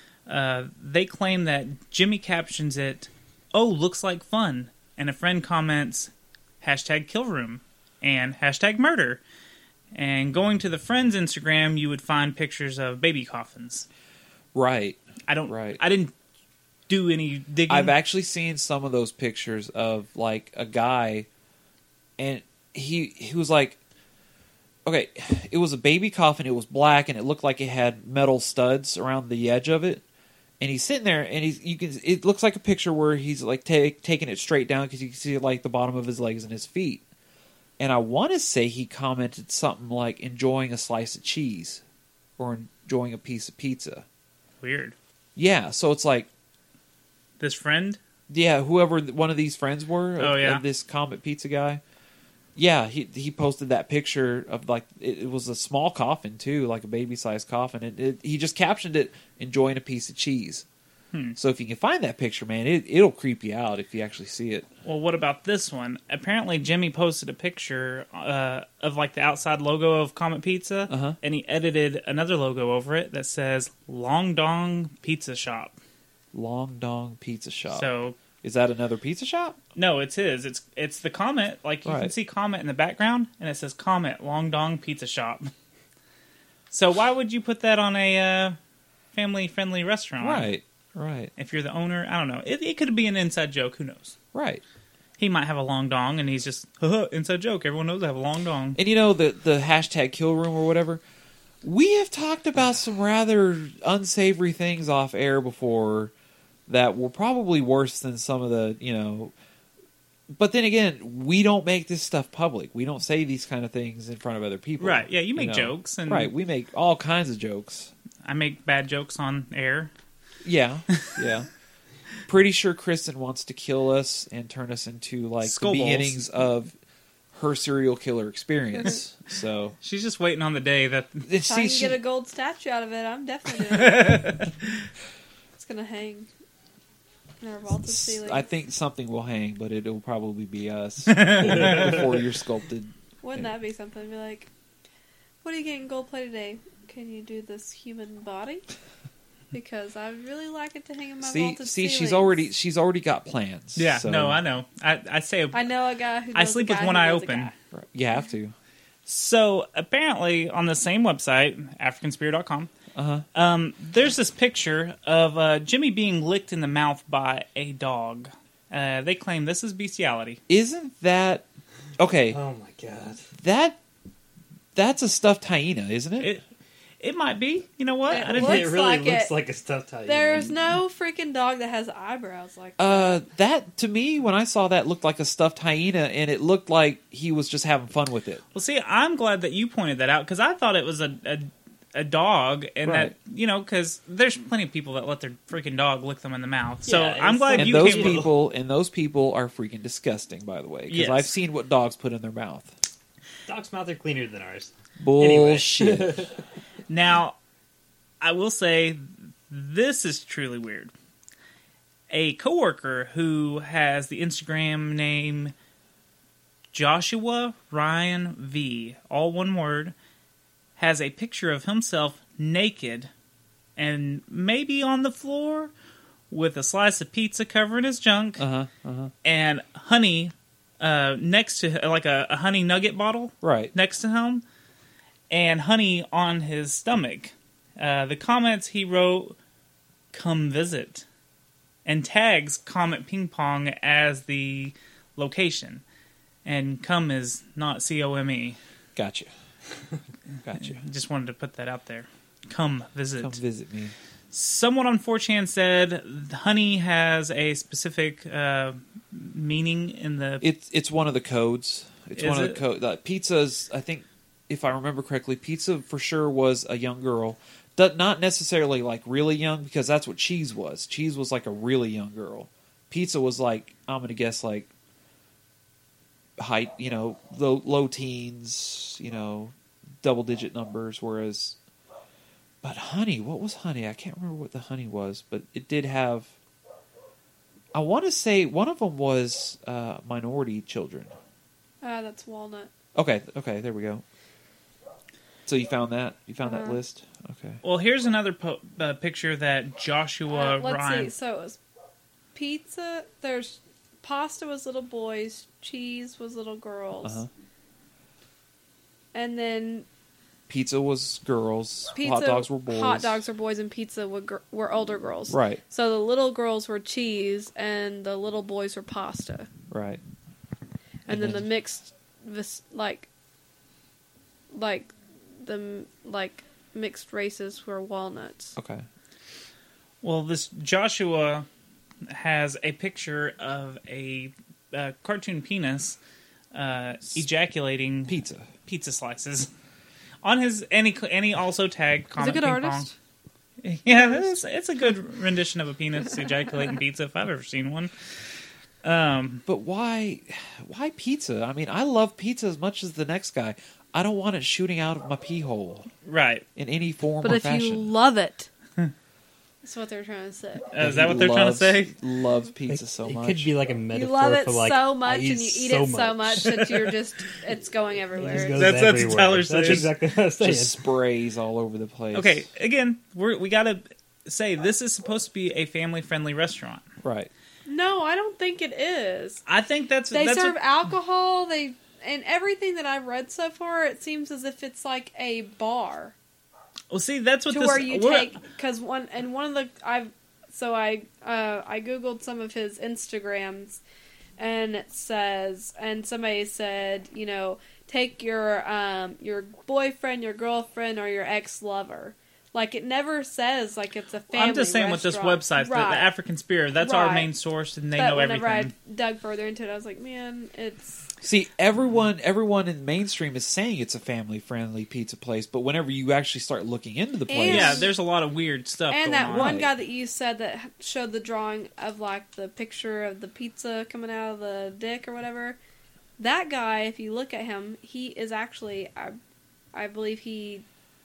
they claim that Jimmy captions it, "Oh, looks like fun," and a friend comments, #killroom and #murder. And going to the friend's Instagram, you would find pictures of baby coffins. Right. I didn't do any digging. I've actually seen some of those pictures of like a guy, and he was like, okay, it was a baby coffin. It was black, and it looked like it had metal studs around the edge of it. And he's sitting there, and it looks like a picture where he's like taking it straight down because you can see like the bottom of his legs and his feet. And I want to say he commented something like enjoying a slice of cheese or enjoying a piece of pizza. Weird. Yeah, so it's like this friend. Yeah, whoever one of these friends were. Of this Comet Pizza guy. Yeah, he posted that picture of like it was a small coffin too, like a baby sized coffin. He just captioned it enjoying a piece of cheese. So if you can find that picture, man, it'll creep you out if you actually see it. Well, what about this one? Apparently, Jimmy posted a picture of like the outside logo of Comet Pizza, and he edited another logo over it that says Long Dong Pizza Shop. Long Dong Pizza Shop. So is that another pizza shop? No, it's his. It's the Comet. Like you can see Comet in the background, and it says Comet Long Dong Pizza Shop. So why would you put that on a family-friendly restaurant? Right. If you're the owner, I don't know. It could be an inside joke. Who knows? Right. He might have a long dong, and he's just, inside joke. Everyone knows I have a long dong. And the #kill room or whatever, we have talked about some rather unsavory things off air before that were probably worse than some of the, But then again, we don't make this stuff public. We don't say these kind of things in front of other people. Right, yeah, you make jokes. Right, we make all kinds of jokes. I make bad jokes on air. Yeah. Pretty sure Kristen wants to kill us and turn us into like Skull the balls. beginnings of her serial killer experience. So she's just waiting on the day that if I can get a gold statue out of it, I'm definitely doing it. It's gonna hang in our vaulted ceiling. I think something will hang, but it'll probably be us before you're sculpted. Wouldn't that be something? Be like, what are you getting gold plate today? Can you do this human body? Because I really like it to hang in my vaulted ceiling. She's already got plans. Yeah, so. no, I know. I say I know a guy who knows I sleep with one eye open. Right. You have to. So apparently, on the same website, AfricanSpear.com, there's this picture of Jimmy being licked in the mouth by a dog. They claim this is bestiality. Isn't that okay? Oh my god, that's a stuffed hyena, isn't it? It might be. You know what? It looks like a stuffed hyena. There's no freaking dog that has eyebrows like that to me, when I saw that, looked like a stuffed hyena, and it looked like he was just having fun with it. Well, see, I'm glad that you pointed that out because I thought it was a a dog, and Right. that because there's plenty of people that let their freaking dog lick them in the mouth. So Yeah, I'm glad And you those came. people are freaking disgusting, by the way. Because Yes. I've seen what dogs put in their mouth. Dogs' mouths are cleaner than ours. Bullshit. Now, I will say this is truly weird. A coworker who has the Instagram name Joshua Ryan V, all one word, has a picture of himself naked and maybe on the floor with a slice of pizza covering his junk and honey next to, like a honey nugget bottle Right. next to him, and honey on his stomach. The comments he wrote, "Come visit," and tags Comet Ping Pong as the location. And "come" is not COME. Gotcha. Gotcha. Just wanted to put that out there. Come visit. Come visit me. Someone on 4chan said honey has a specific meaning in the... It's one of the codes. It's Is one of it? the codes. Pizza's, I think, if I remember correctly, pizza for sure was a young girl. Not necessarily like really young, because that's what cheese was. Cheese was like a really young girl. Pizza was like, I'm going to guess like height, low teens, double-digit numbers, whereas... But honey, what was honey? I can't remember what the honey was, but it did have... I want to say one of them was minority children. That's walnut. Okay, there we go. So you found that? You found that list? Okay. Well, here's another picture that Joshua Let's Ryan... see. So it was pizza. There's pasta was little boys. Cheese was little girls. And then Pizza was girls. pizza, Hot dogs were boys. Hot dogs were boys, and pizza were older girls. Right. So the little girls were cheese, and the little boys were pasta. Right. And then the mixed, mixed races were walnuts. Okay. Well, this Joshua has a picture of a cartoon penis ejaculating pizza slices on his, and he also tagged Comet He's a good Ping Pong. artist. Yeah, it's a good rendition of a penis ejaculating pizza if I've ever seen one. But why pizza? I mean, I love pizza as much as the next guy. I don't want it shooting out of my pee hole. Right. In any form But or if fashion. you love it, that's what they're trying to say. Is that what they're trying to say? Loves pizza so It much. could be like a You metaphor love it for like so much, I and you eat it so much that you're just, it's going everywhere. It just goes That's everywhere. Tyler That's says. exactly what I was saying. Just sprays all over the place. Okay, again, we got to say this is supposed to be a family-friendly restaurant. Right. No, I don't think it is. I think They that's serve what- alcohol. And everything that I've read so far, it seems as if it's like a bar. Well, see, that's what To this... where you we're- take, because one of the I googled some of his Instagrams, and it says, and somebody said, take your boyfriend, your girlfriend, or your ex-lover. Like, it never says like it's a family. I'm just saying with this restaurant. website, the Right. African Spirit, that's our Right. main source, and they But know whenever everything. I dug further into it, I was like, man, it's... See, everyone in mainstream is saying it's a family-friendly pizza place, but whenever you actually start looking into the place... Yeah, there's a lot of weird stuff And going that on. one guy that you said that showed the drawing of like the picture of the pizza coming out of the dick or whatever, that guy, if you look at him, he is actually, I believe he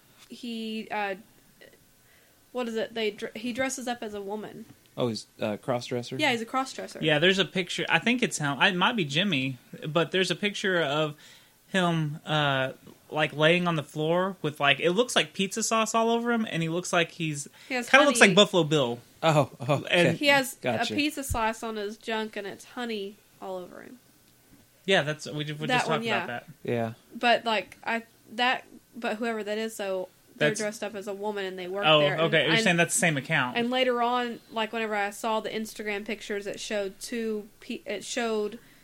what is it? He dresses up as a woman. Oh, he's a cross-dresser? Yeah, he's a cross-dresser. Yeah, there's a picture. I think it's him. It might be Jimmy, but there's a picture of him like laying on the floor with like, it looks like pizza sauce all over him, and he looks like He has kind of looks honey. like Buffalo Bill. Oh, okay. And He has Gotcha. a pizza slice on his junk, and it's honey all over him. Yeah, that's we just That talked one, yeah. about that. Yeah. But like but whoever that is, so they're That's- dressed up as a woman and they work Oh, there. okay. You're And- saying that's the same account. And later on, like whenever I saw the Instagram pictures, it showed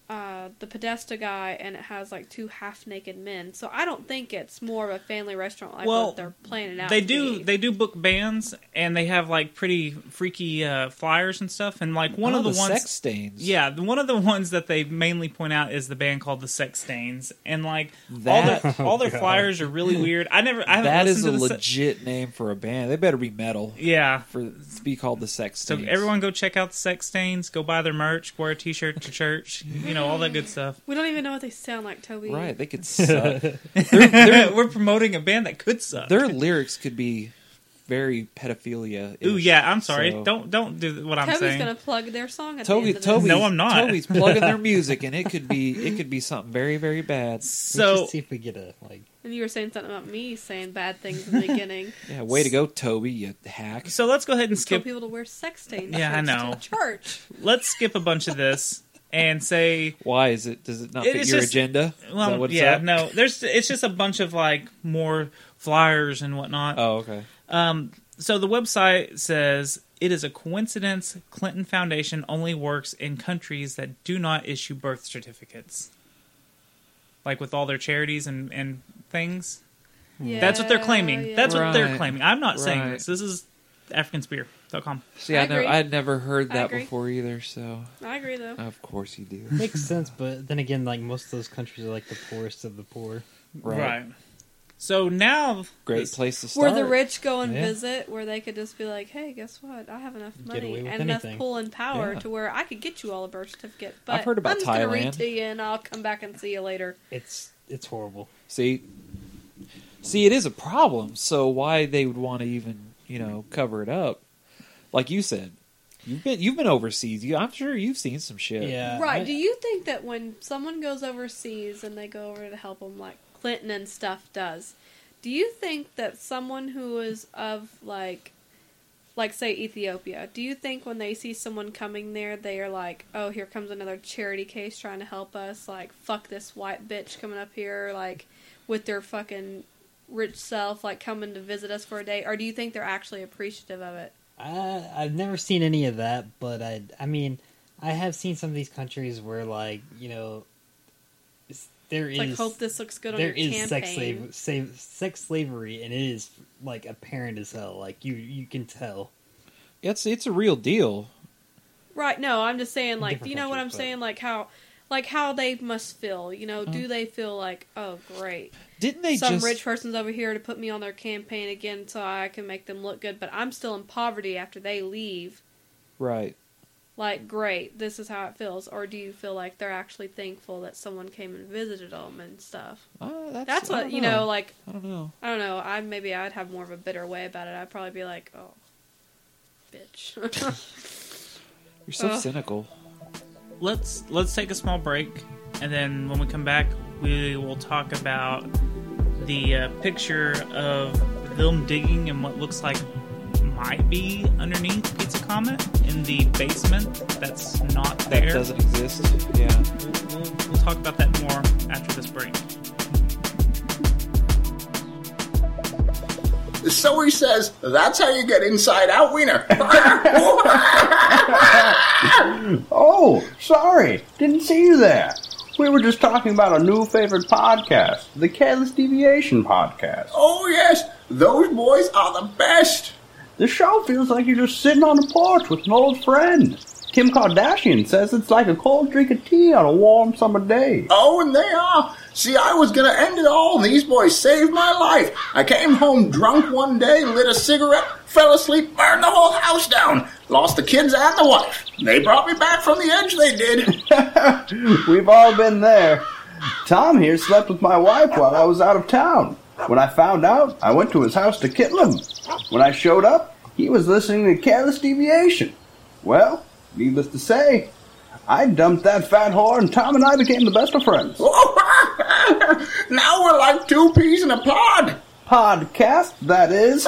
the Podesta guy, and it has like 2 half-naked men. So I don't think it's more of a family restaurant like what they're planning out. They to do. be. They do book bands, and they have like pretty freaky flyers and stuff. And like one of the ones, Sex Stains. Yeah, one of the ones that they mainly point out is the band called the Sex Stains, and like all their flyers are really weird. I haven't That is listened a to the legit name for a band. They better be metal. Yeah, to be called the Sex So Stains. everyone go check out the Sex Stains. Go buy their merch. Wear a T-shirt to church. All that good stuff. We don't even know what they sound like, Toby. Right, they could suck. We're promoting a band that could suck. Their lyrics could be very pedophilia. Ooh, yeah. I'm sorry. So. Don't do what I'm Toby's saying. gonna plug their song at the end of this. No, I'm not. Toby's plugging their music, and it could be something very, very bad. So Let's see if we get a And you were saying something about me saying bad things in the beginning. Yeah, way to go, Toby, you hack. So let's go ahead and Tell skip. people to wear sex stains. Yeah, I know. To church. Let's skip a bunch of this and say why is it? Does it not fit it's your just- agenda? Is Well, that what it's yeah, up? no. It's just a bunch of like more flyers and whatnot. Oh, okay. So the website says it is a coincidence Clinton Foundation only works in countries that do not issue birth certificates. Like with all their charities and things. Yeah, That's what they're claiming. yeah. That's what they're Right. claiming. I'm not saying Right. this. This is AfricanSpear.com. See, I I agree. I'd never heard I that agree. before either. So I agree, though. of course you do. makes sense, but then again, like most of those countries are like the poorest of the poor. Right. So now... Great place to start. Where the rich go and Yeah. visit, where they could just be like, hey, guess what? I have enough Get money away with and enough anything. pull and power Yeah. to where I could get you all a birth certificate. But I've heard about I'm just going to read Thailand. to you and I'll come back and see you later. It's horrible. See, it is a problem. So why they would want to even cover it up? Like you said, you've been overseas. I'm sure you've seen some shit. Yeah. Right. Do you think that when someone goes overseas and they go over to help them, like Clinton and stuff does, do you think that someone who is of, like say, Ethiopia, do you think when they see someone coming there, they are like, oh, here comes another charity case trying to help us, like, fuck this white bitch coming up here, like, with their fucking rich self, like, coming to visit us for a day? Or do you think they're actually appreciative of it? I've never seen any of that, but I mean, I have seen some of these countries where, like, there It's is like, hope this looks good on there your is campaign. sex slavery, and it is like apparent as hell. Like you can tell. It's a real deal. Right, no, I'm just saying, like, Different you know what I'm countries, saying? Like how they must feel, do they feel like, oh, great. Didn't they Some just rich person's over here to put me on their campaign again so I can make them look good, but I'm still in poverty after they leave. right? Like, great, this is how it feels. Or do you feel like they're actually thankful that someone came and visited them and stuff? That's I what, don't know. like, I don't know. I don't know, maybe I'd have more of a bitter way about it. I'd probably be like, oh, bitch. You're so Ugh. cynical. Let's take a small break, and then when we come back, we will talk about the picture of them digging and what looks like might be underneath Pizza Comet in the basement. That's not there. That doesn't exist. Yeah. We'll talk about that more after this break. So he says, that's how you get inside out wiener. Oh, sorry. Didn't see you there. We were just talking about a new favorite podcast, the Careless Deviation podcast. Oh, yes, those boys are the best. The show feels like you're just sitting on the porch with an old friend. Kim Kardashian says it's like a cold drink of tea on a warm summer day. Oh, and they are. See, I was going to end it all, and these boys saved my life. I came home drunk one day, lit a cigarette, fell asleep, burned the whole house down. Lost the kids and the wife. They brought me back from the edge, they did. We've all been there. Tom here slept with my wife while I was out of town. When I found out, I went to his house to kill him. When I showed up, he was listening to Careless Deviation. Well, needless to say, I dumped that fat whore, and Tom and I became the best of friends. Now we're like two peas in a pod. Podcast, that is.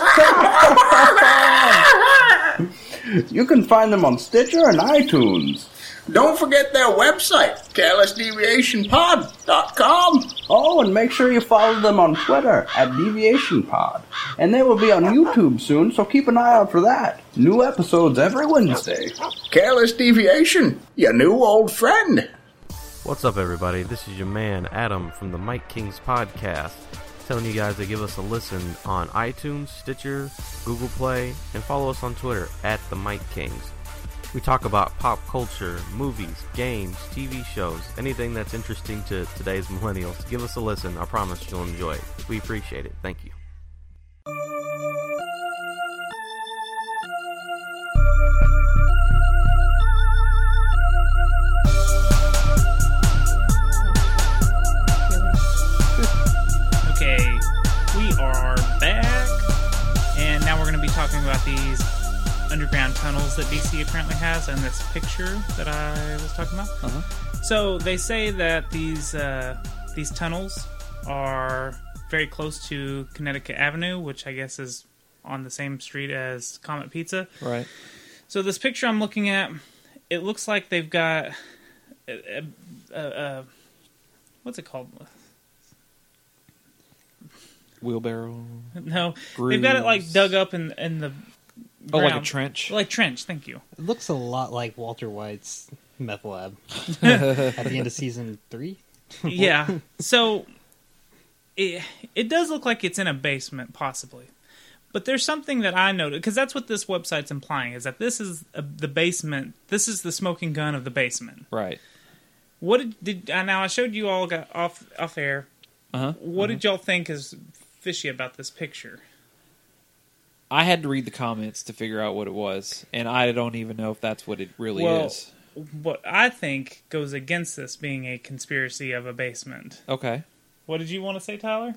You can find them on Stitcher and iTunes. Don't forget their website, carelessdeviationpod.com. Oh, and make sure you follow them on Twitter @DeviationPod. And they will be on YouTube soon, so keep an eye out for that. New episodes every Wednesday. Careless Deviation, your new old friend. What's up, everybody? This is your man, Adam, from the Mike Kings Podcast, telling you guys to give us a listen on iTunes, Stitcher, Google Play, and follow us on Twitter at the Mike Kings. We talk about pop culture, movies, games, TV shows, anything that's interesting to today's millennials. Give us a listen. I promise you'll enjoy it. We appreciate it. Thank you. Okay, we are back, and now we're going to be talking about these underground tunnels that DC apparently has, and this picture that I was talking about. So they say that these tunnels are very close to Connecticut Avenue, which I guess is on the same street as Comet Pizza. Right. So this picture I'm looking at, it looks like they've got what's it called? Wheelbarrow. No, they've got it like dug up in the Oh, like a ground. trench? Like trench, thank you. It looks a lot like Walter White's meth lab at the end of season 3. Yeah, so it does look like it's in a basement, possibly. But there's something that I noticed, because that's what this website's implying, is that this is the basement, this is the smoking gun of the basement. Right. What did now I showed you all got off air. What did y'all think is fishy about this picture? I had to read the comments to figure out what it was, and I don't even know if that's what it really is. What I think goes against this being a conspiracy of a basement. Okay. What did you want to say, Tyler?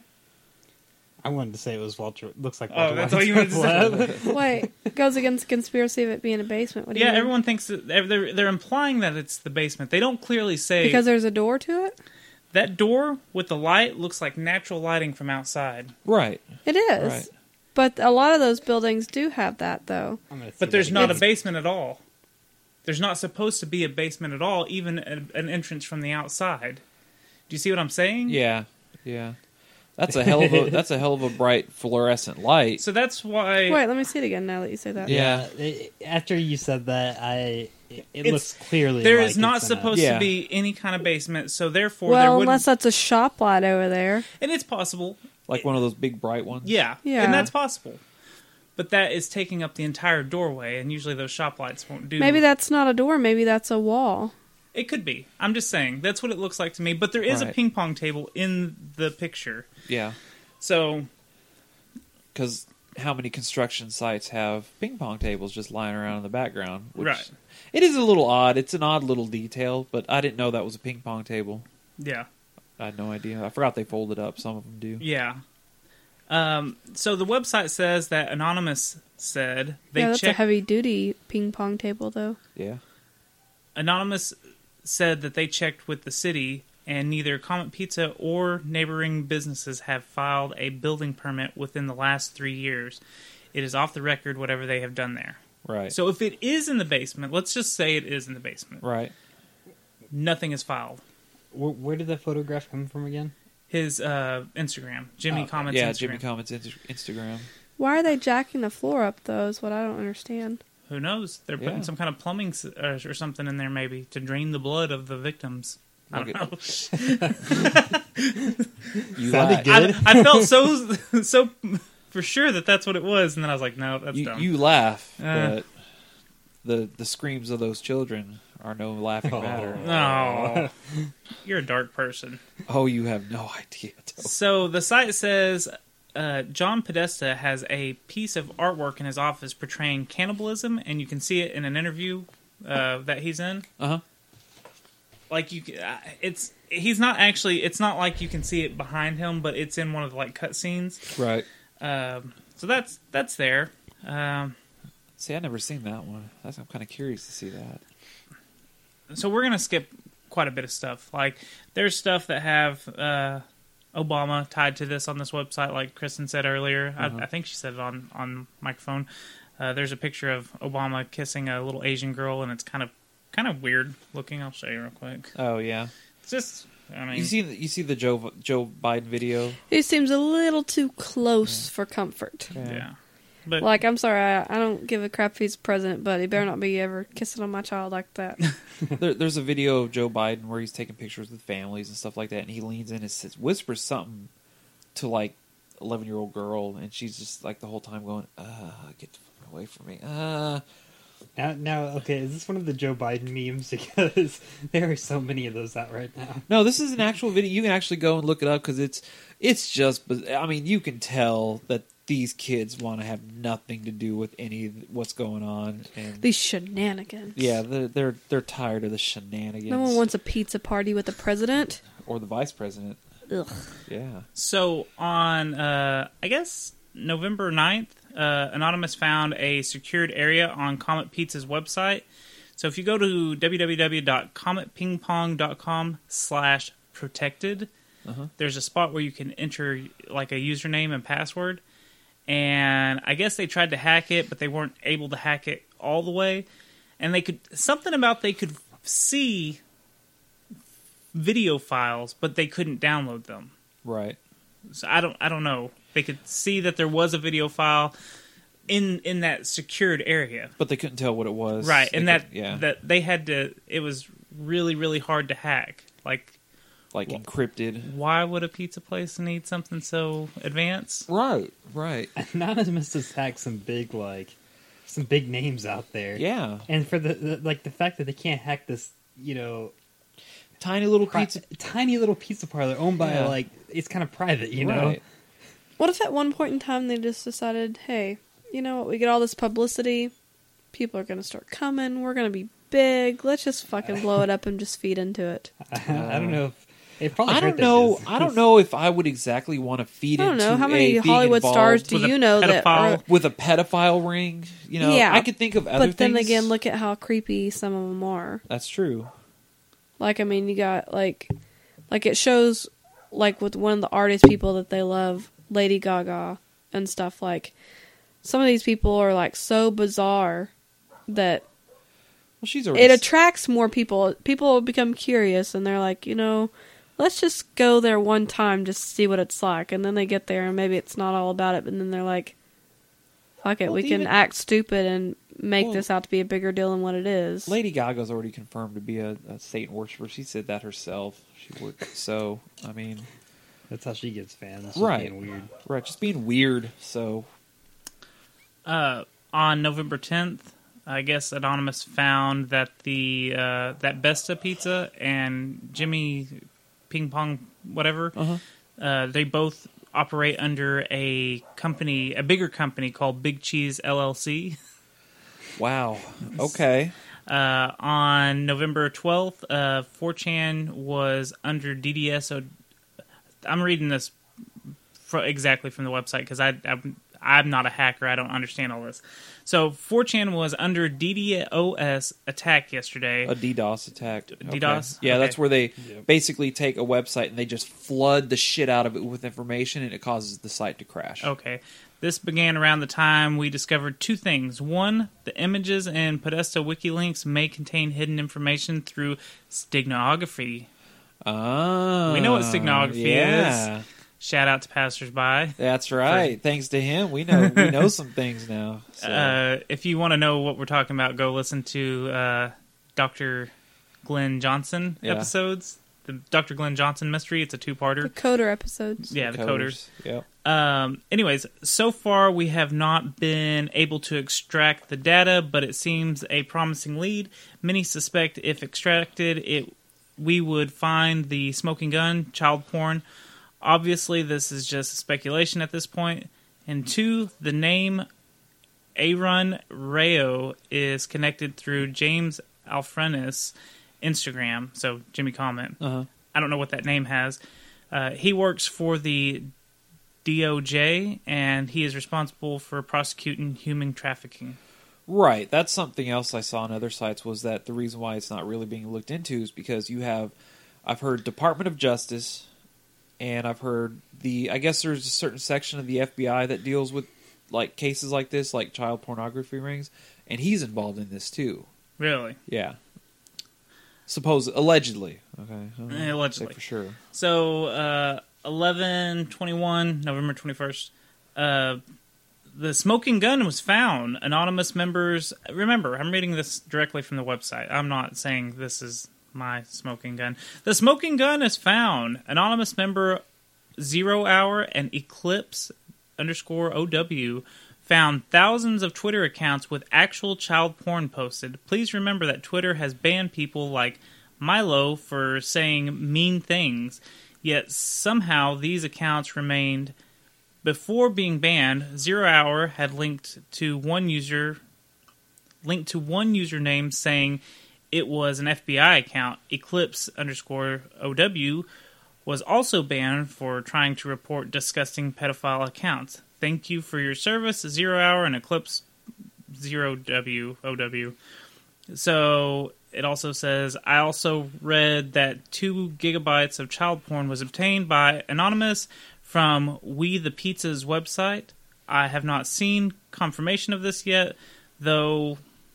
I wanted to say it was Walter. Looks like Walter. That's all you wanted to say. Wait, it goes against the conspiracy of it being a basement. What do you mean? Everyone thinks that they're implying that it's the basement. They don't clearly say Because there's a door to it? That door with the light looks like natural lighting from outside. Right. It is. Right. But a lot of those buildings do have that, though. But there's not a basement at all. There's not supposed to be a basement at all, even an entrance from the outside. Do you see what I'm saying? Yeah. Yeah. That's a hell of a bright fluorescent light. So that's why. Wait, let me see it again now that you say that. Yeah. After you said that, it looks clearly there like is not it's supposed to be any kind of basement, so therefore well, there wouldn't. unless that's a shop light over there. And it's possible. Like one of those big bright ones? Yeah. Yeah. And that's possible. But that is taking up the entire doorway, and usually those shop lights won't do. Maybe that's not a door, maybe that's a wall. It could be. I'm just saying. That's what it looks like to me. But there is a ping pong table in the picture. Yeah. So. Because how many construction sites have ping pong tables just lying around in the background? Which it is a little odd. It's an odd little detail, but I didn't know that was a ping pong table. Yeah. I had no idea. I forgot they folded up. Some of them do. Yeah. So the website says that Anonymous said they that's checked. a heavy-duty ping pong table, though. Yeah. Anonymous said that they checked with the city, and neither Comet Pizza or neighboring businesses have filed a building permit within the last 3 years. It is off the record, whatever they have done there. Right. So if it is in the basement, let's just say it is in the basement. Right. Nothing is filed. Where did that photograph come from again? His Instagram. Jimmy Comet's yeah, Instagram. Jimmy Comet's Instagram. Why are they jacking the floor up, though, is what I don't understand. Who knows? They're putting some kind of plumbing or something in there, maybe, to drain the blood of the victims. I don't know. You sounded good. I felt so for sure that's what it was, and then I was like, no, that's dumb. You laugh, but the screams of those children are no laughing matter. No. You're a dark person. Oh, you have no idea. So the site says John Podesta has a piece of artwork in his office portraying cannibalism, and you can see it in an interview that he's in. Like he's not actually. It's not like you can see it behind him, but it's in one of the cut scenes. Right. So that's there. See, I've never seen that one. I'm kind of curious to see that. So we're gonna skip quite a bit of stuff. Like there's stuff that have Obama tied to this on this website, like Kristen said earlier. I think she said it on microphone. There's a picture of Obama kissing a little Asian girl, and it's kind of weird looking. I'll show you real quick. Oh yeah, it's just. I mean, you see the Joe Biden video. He seems a little too close for comfort. Yeah. But Like, I'm sorry, I don't give a crap if he's president, but he better not be ever kissing on my child like that. There's a video of Joe Biden where he's taking pictures with families and stuff like that, and he leans in and whispers something to like 11-year-old girl, and she's just like the whole time going, "Get the fuck away from me." Now, okay, is this one of the Joe Biden memes? Because there are so many of those out right now. No, this is an actual video. You can actually go and look it up because it's just. I mean, you can tell that these kids want to have nothing to do with any of what's going on. And These shenanigans. yeah, they're tired of the shenanigans. No one wants a pizza party with the president. Or the vice president. Ugh. Yeah. So on, I guess, November 9th, Anonymous found a secured area on Comet Pizza's website. So if you go to www.cometpingpong.com/protected, there's a spot where you can enter like a username and password. And I guess they tried to hack it, but they weren't able to hack it all the way. And they could see video files, but they couldn't download them. Right. So I don't know. They could see that there was a video file in that secured area, but they couldn't tell what it was. Right, and that they had to. It was really, really hard to hack. Like encrypted. Why would a pizza place need something so advanced? Right. Anonymous has hacked some big names out there. Yeah, and for the fact that they can't hack this, tiny little pizza parlor owned by it's kind of private, you know. What if at one point in time they just decided, hey, you know what, we get all this publicity, people are going to start coming, we're going to be big, let's just fucking blow it up and just feed into it. I don't know if it probably. I don't know if I would exactly want to feed into. I don't know how many Hollywood stars do you know that are with a pedophile ring. You know, yeah, I could think of other things. But then again, look at how creepy some of them are. That's true. Like, I mean, you got like it shows like with one of the artist people that they love, Lady Gaga and stuff. Like, some of these people are like so bizarre that it attracts more people. People become curious and they're like, let's just go there one time just to see what it's like. And then they get there and maybe it's not all about it, but then they're like, fuck it, we can act stupid and make this out to be a bigger deal than what it is. Lady Gaga's already confirmed to be a Satan worshiper. She said that herself. She would. So, I mean, that's how she gets fans. Right. Being weird. Right. Just being weird. So, on November 10th, I guess Anonymous found that that Besta Pizza and Jimmy Ping Pong, whatever, they both operate under a bigger company called Big Cheese LLC. Wow. Okay. On November 12th, 4chan was under DDS. I'm reading this exactly from the website because I'm not a hacker. I don't understand all this. So 4chan was under DDoS attack yesterday. A DDoS attack. DDoS? Okay. Yeah, okay. That's where they basically take a website and they just flood the shit out of it with information and it causes the site to crash. Okay. This began around the time we discovered two things. One, the images in Podesta wiki links may contain hidden information through steganography. Oh. We know what steganography is. Shout out to passersby. That's right. Thanks to him, we know some things now. So. If you want to know what we're talking about, go listen to Dr. Glenn Johnson episodes. The Dr. Glenn Johnson mystery. It's a two-parter. The Coder episodes. Yeah, the Coders. Yep. Anyways, so far we have not been able to extract the data, but it seems a promising lead. Many suspect if extracted, we would find the smoking gun, child porn. Obviously, this is just speculation at this point. And two, the name Aaron Rayo is connected through James Alfrenis' Instagram, so Jimmy Comment. I don't know what that name has. He works for the DOJ, and he is responsible for prosecuting human trafficking. Right. That's something else I saw on other sites was that the reason why it's not really being looked into is because I've heard Department of Justice, and I've heard I guess there's a certain section of the FBI that deals with like cases like this, like child pornography rings, and he's involved in this too. Really? Yeah. Allegedly. Okay. Allegedly. For sure. So, 11/21, November 21st, The smoking gun was found. Anonymous members... Remember, I'm reading this directly from the website. I'm not saying this is my smoking gun. The smoking gun is found. Anonymous member 0 Hour and Eclipse_OW found thousands of Twitter accounts with actual child porn posted. Please remember that Twitter has banned people like Milo for saying mean things. Yet somehow these accounts remained... Before being banned, 0 Hour had linked to one username saying it was an FBI account. Eclipse_OW was also banned for trying to report disgusting pedophile accounts. Thank you for your service, 0 Hour and Eclipse_OW. So it also says, I also read that 2 gigabytes of child porn was obtained by Anonymous from We the Pizza's website. I have not seen confirmation of this yet, though.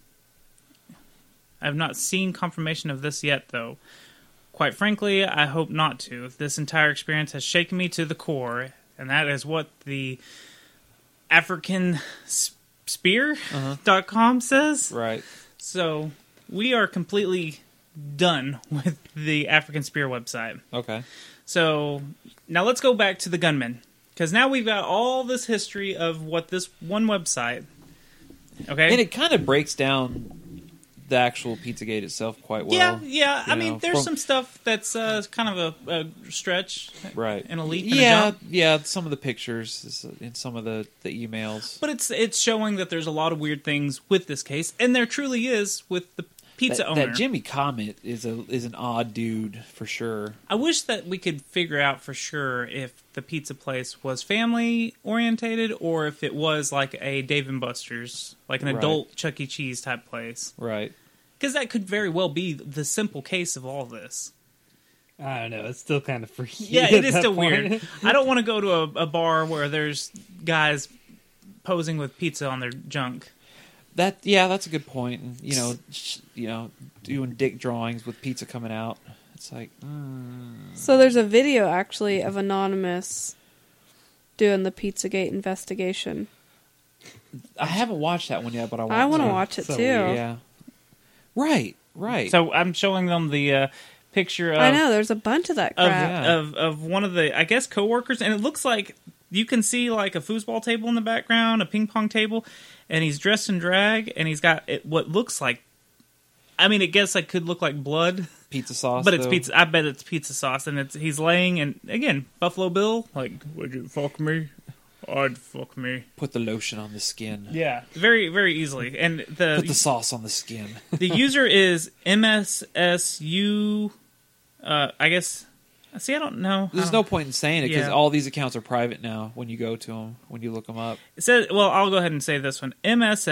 Quite frankly, I hope not to. This entire experience has shaken me to the core, and that is what the AfricanSpear.com says. Right. So we are completely done with the African Spear website. Okay. So now let's go back to the gunman, because now we've got all this history of what this one website. Okay, and it kind of breaks down the actual Pizzagate itself quite well. Yeah. I mean, there's some stuff that's kind of a stretch, right? And a leap. And a jump. Yeah. Some of the pictures and some of the emails, but it's showing that there's a lot of weird things with this case, and there truly is with the pizza owner. That Jimmy Comet is an odd dude for sure. I wish that we could figure out for sure if the pizza place was family orientated or if it was like a Dave & Buster's, like an adult Chuck E. Cheese type place. Right. Because that could very well be the simple case of all this. I don't know. It's still kind of freaky. Yeah, it is still weird. I don't want to go to a bar where there's guys posing with pizza on their junk. That's a good point. And, doing dick drawings with pizza coming out. It's like, So there's a video actually of Anonymous doing the Pizzagate investigation. I haven't watched that one yet, but I want to watch it too. Yeah. Right. So I'm showing them the picture of... I know, there's a bunch of that crap. Of one of the, I guess, coworkers, and it looks like you can see like a foosball table in the background, a ping pong table, and he's dressed in drag, and he's got what looks like, I mean, I guess it could look like blood. Pizza sauce, but it's pizza. I bet it's pizza sauce, and he's laying, and again, Buffalo Bill, like, would you fuck me? I'd fuck me. Put the lotion on the skin. Yeah, very, very easily. And put the sauce on the skin. The user is MSSU. I guess. See, I don't know. There's no point in saying it because all these accounts are private now. When you go to them, when you look them up, it says. Well, I'll go ahead and say this one: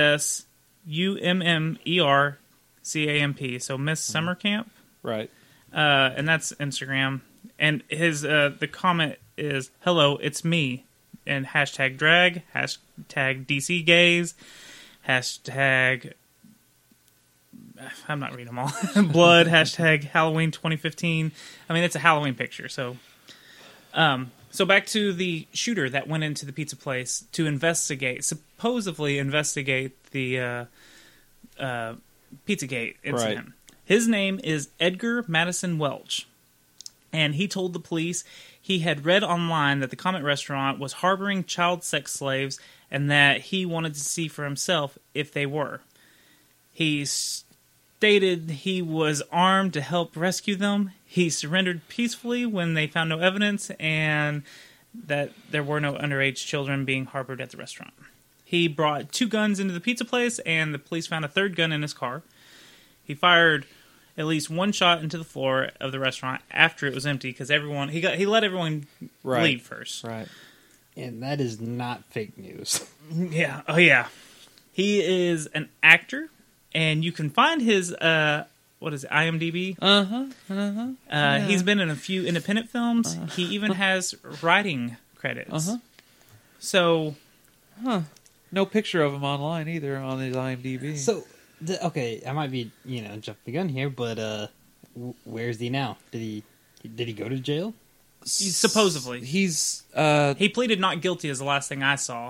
MSSUMMERCAMP. So Miss Summer Camp, right? And that's Instagram. And his the comment is, "Hello, it's me." And hashtag drag, hashtag DC gays, hashtag, I'm not reading them all, blood, hashtag Halloween 2015. I mean, it's a Halloween picture. So back to the shooter that went into the pizza place to supposedly investigate the Pizzagate incident. Right. His name is Edgar Madison Welch. And he told the police he had read online that the Comet restaurant was harboring child sex slaves and that he wanted to see for himself if they were. He stated he was armed to help rescue them. He surrendered peacefully when they found no evidence and that there were no underage children being harbored at the restaurant. He brought 2 guns into the pizza place and the police found a 3rd gun in his car. He fired at least 1 shot into the floor of the restaurant after it was empty because he let everyone leave first. Right. And that is not fake news. Yeah. Oh, yeah. He is an actor, and you can find his, what is it, IMDb? He's been in a few independent films. He even has writing credits. So... No picture of him online either on his IMDb. So... Okay, I might be, jumping the gun here, but where's he now? Did he go to jail? Supposedly. He's he pleaded not guilty is the last thing I saw.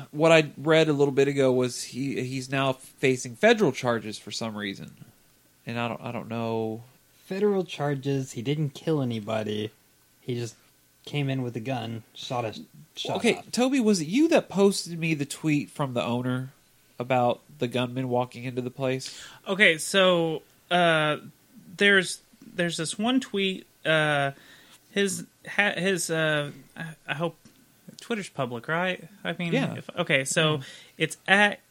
what I read a little bit ago was he's now facing federal charges for some reason, and I don't know. Federal charges. He didn't kill anybody. He just came in with a gun, shot Okay, off. Toby, was it you that posted me the tweet from the owner about the gunman walking into the place? Okay, so there's this one tweet. His I hope Twitter's public, right? I mean, yeah. Okay, so it's at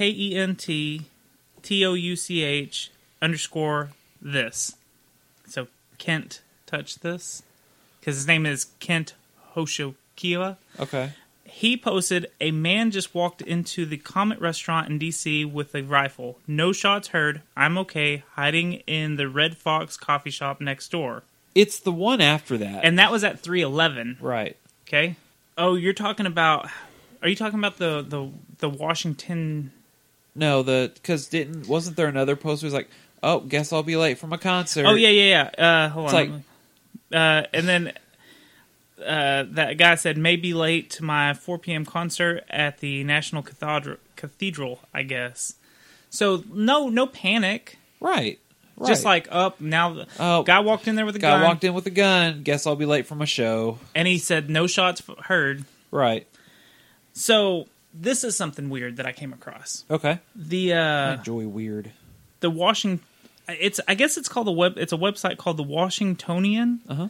KENTTOUCH_this. So Kent touch this because his name is Kent Hoshokiwa. Okay. He posted, a man just walked into the Comet restaurant in D.C. with a rifle. No shots heard. I'm okay. Hiding in the Red Fox coffee shop next door. It's the one after that. And that was at 311. Right. Okay. Oh, you're talking about... Are you talking about the Washington... No, wasn't there another post where it was like, oh, guess I'll be late for my concert? Oh, yeah. Hold on. And then... that guy said, may be late to my 4 p.m. concert at the National Cathedral, I guess. So, no panic. Right. Just like, guy walked in there with a gun. Guy walked in with a gun. Guess I'll be late for my show. And he said, no shots heard. Right. So, this is something weird that I came across. Okay. I enjoy weird. The Washington... I guess it's called it's a website called the Washingtonian. Uh-huh.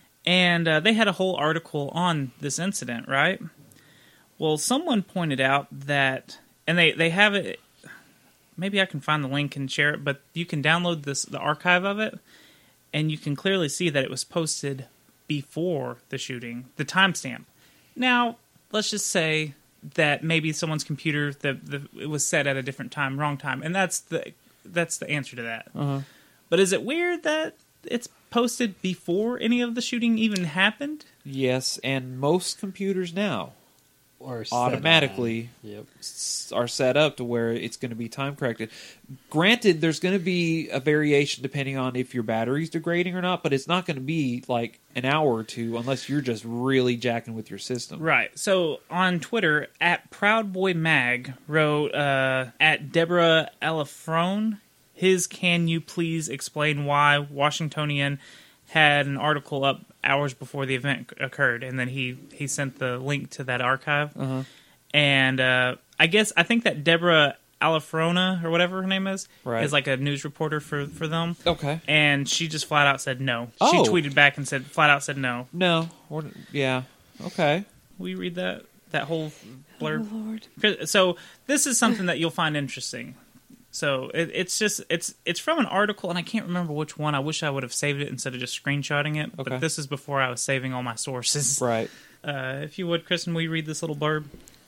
And they had a whole article on this incident, right? Well, someone pointed out that, and they have it, maybe I can find the link and share it, but you can download the archive of it, and you can clearly see that it was posted before the shooting, the timestamp. Now, let's just say that maybe someone's computer, it was set at a different time, wrong time, and that's the answer to that. Uh-huh. But is it weird that it's posted before any of the shooting even happened? Yes, and most computers now automatically are set up to where it's going to be time corrected. Granted, there's going to be a variation depending on if your battery's degrading or not, but it's not going to be like an hour or two unless you're just really jacking with your system. Right. So on Twitter, at ProudBoyMag wrote at Deborah Alafrone, can you please explain why Washingtonian had an article up hours before the event occurred, and then he sent the link to that archive. Uh-huh. And I think that Deborah Alafrona, or whatever her name is like a news reporter for them. Okay. And she just flat out said no. Oh. She tweeted back and flat out said no. No. Yeah. Okay. Will you read that whole blurb? Oh, Lord. So this is something that you'll find interesting. So it's from an article, and I can't remember which one. I wish I would have saved it instead of just screenshotting it. Okay. But this is before I was saving all my sources. Right. If you would, Kristen, will you read this little blurb?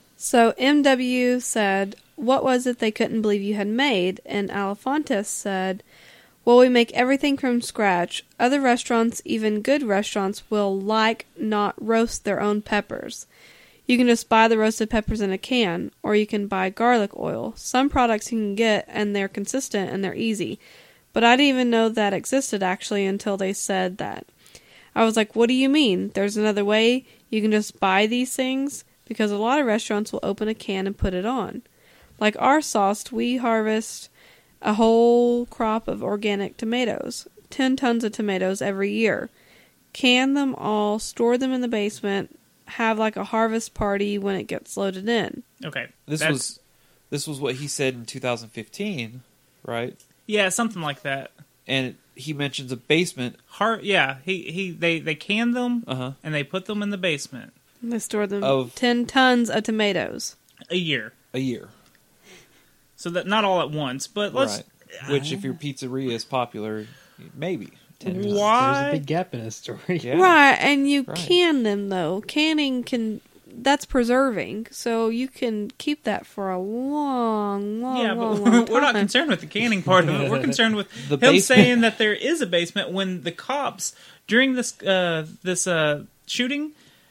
So MW said, what was it they couldn't believe you had made? And Alefontes said, well, we make everything from scratch. Other restaurants, even good restaurants, will not roast their own peppers. You can just buy the roasted peppers in a can, or you can buy garlic oil. Some products you can get, and they're consistent and they're easy. But I didn't even know that existed, actually, until they said that. I was like, what do you mean? There's another way you can just buy these things? Because a lot of restaurants will open a can and put it on. Like our sauce, we harvest a whole crop of organic tomatoes. 10 tons of tomatoes every year. Can them all, store them in the basement, have like a harvest party when it gets loaded in. Okay. This was what he said in 2015, right? Yeah, something like that. And he mentions a basement. They can them and they put them in the basement. And they store them 10 tons of tomatoes a year. So that not all at once, but let's. Right. Which, if your pizzeria is popular, maybe. Why? There's a big gap in his story. Yeah. Right, and you can them, though. Canning that's preserving, so you can keep that for a long time. We're not concerned with the canning part of it. We're concerned with the him basement. saying that there is a basement when the cops, during this shooting,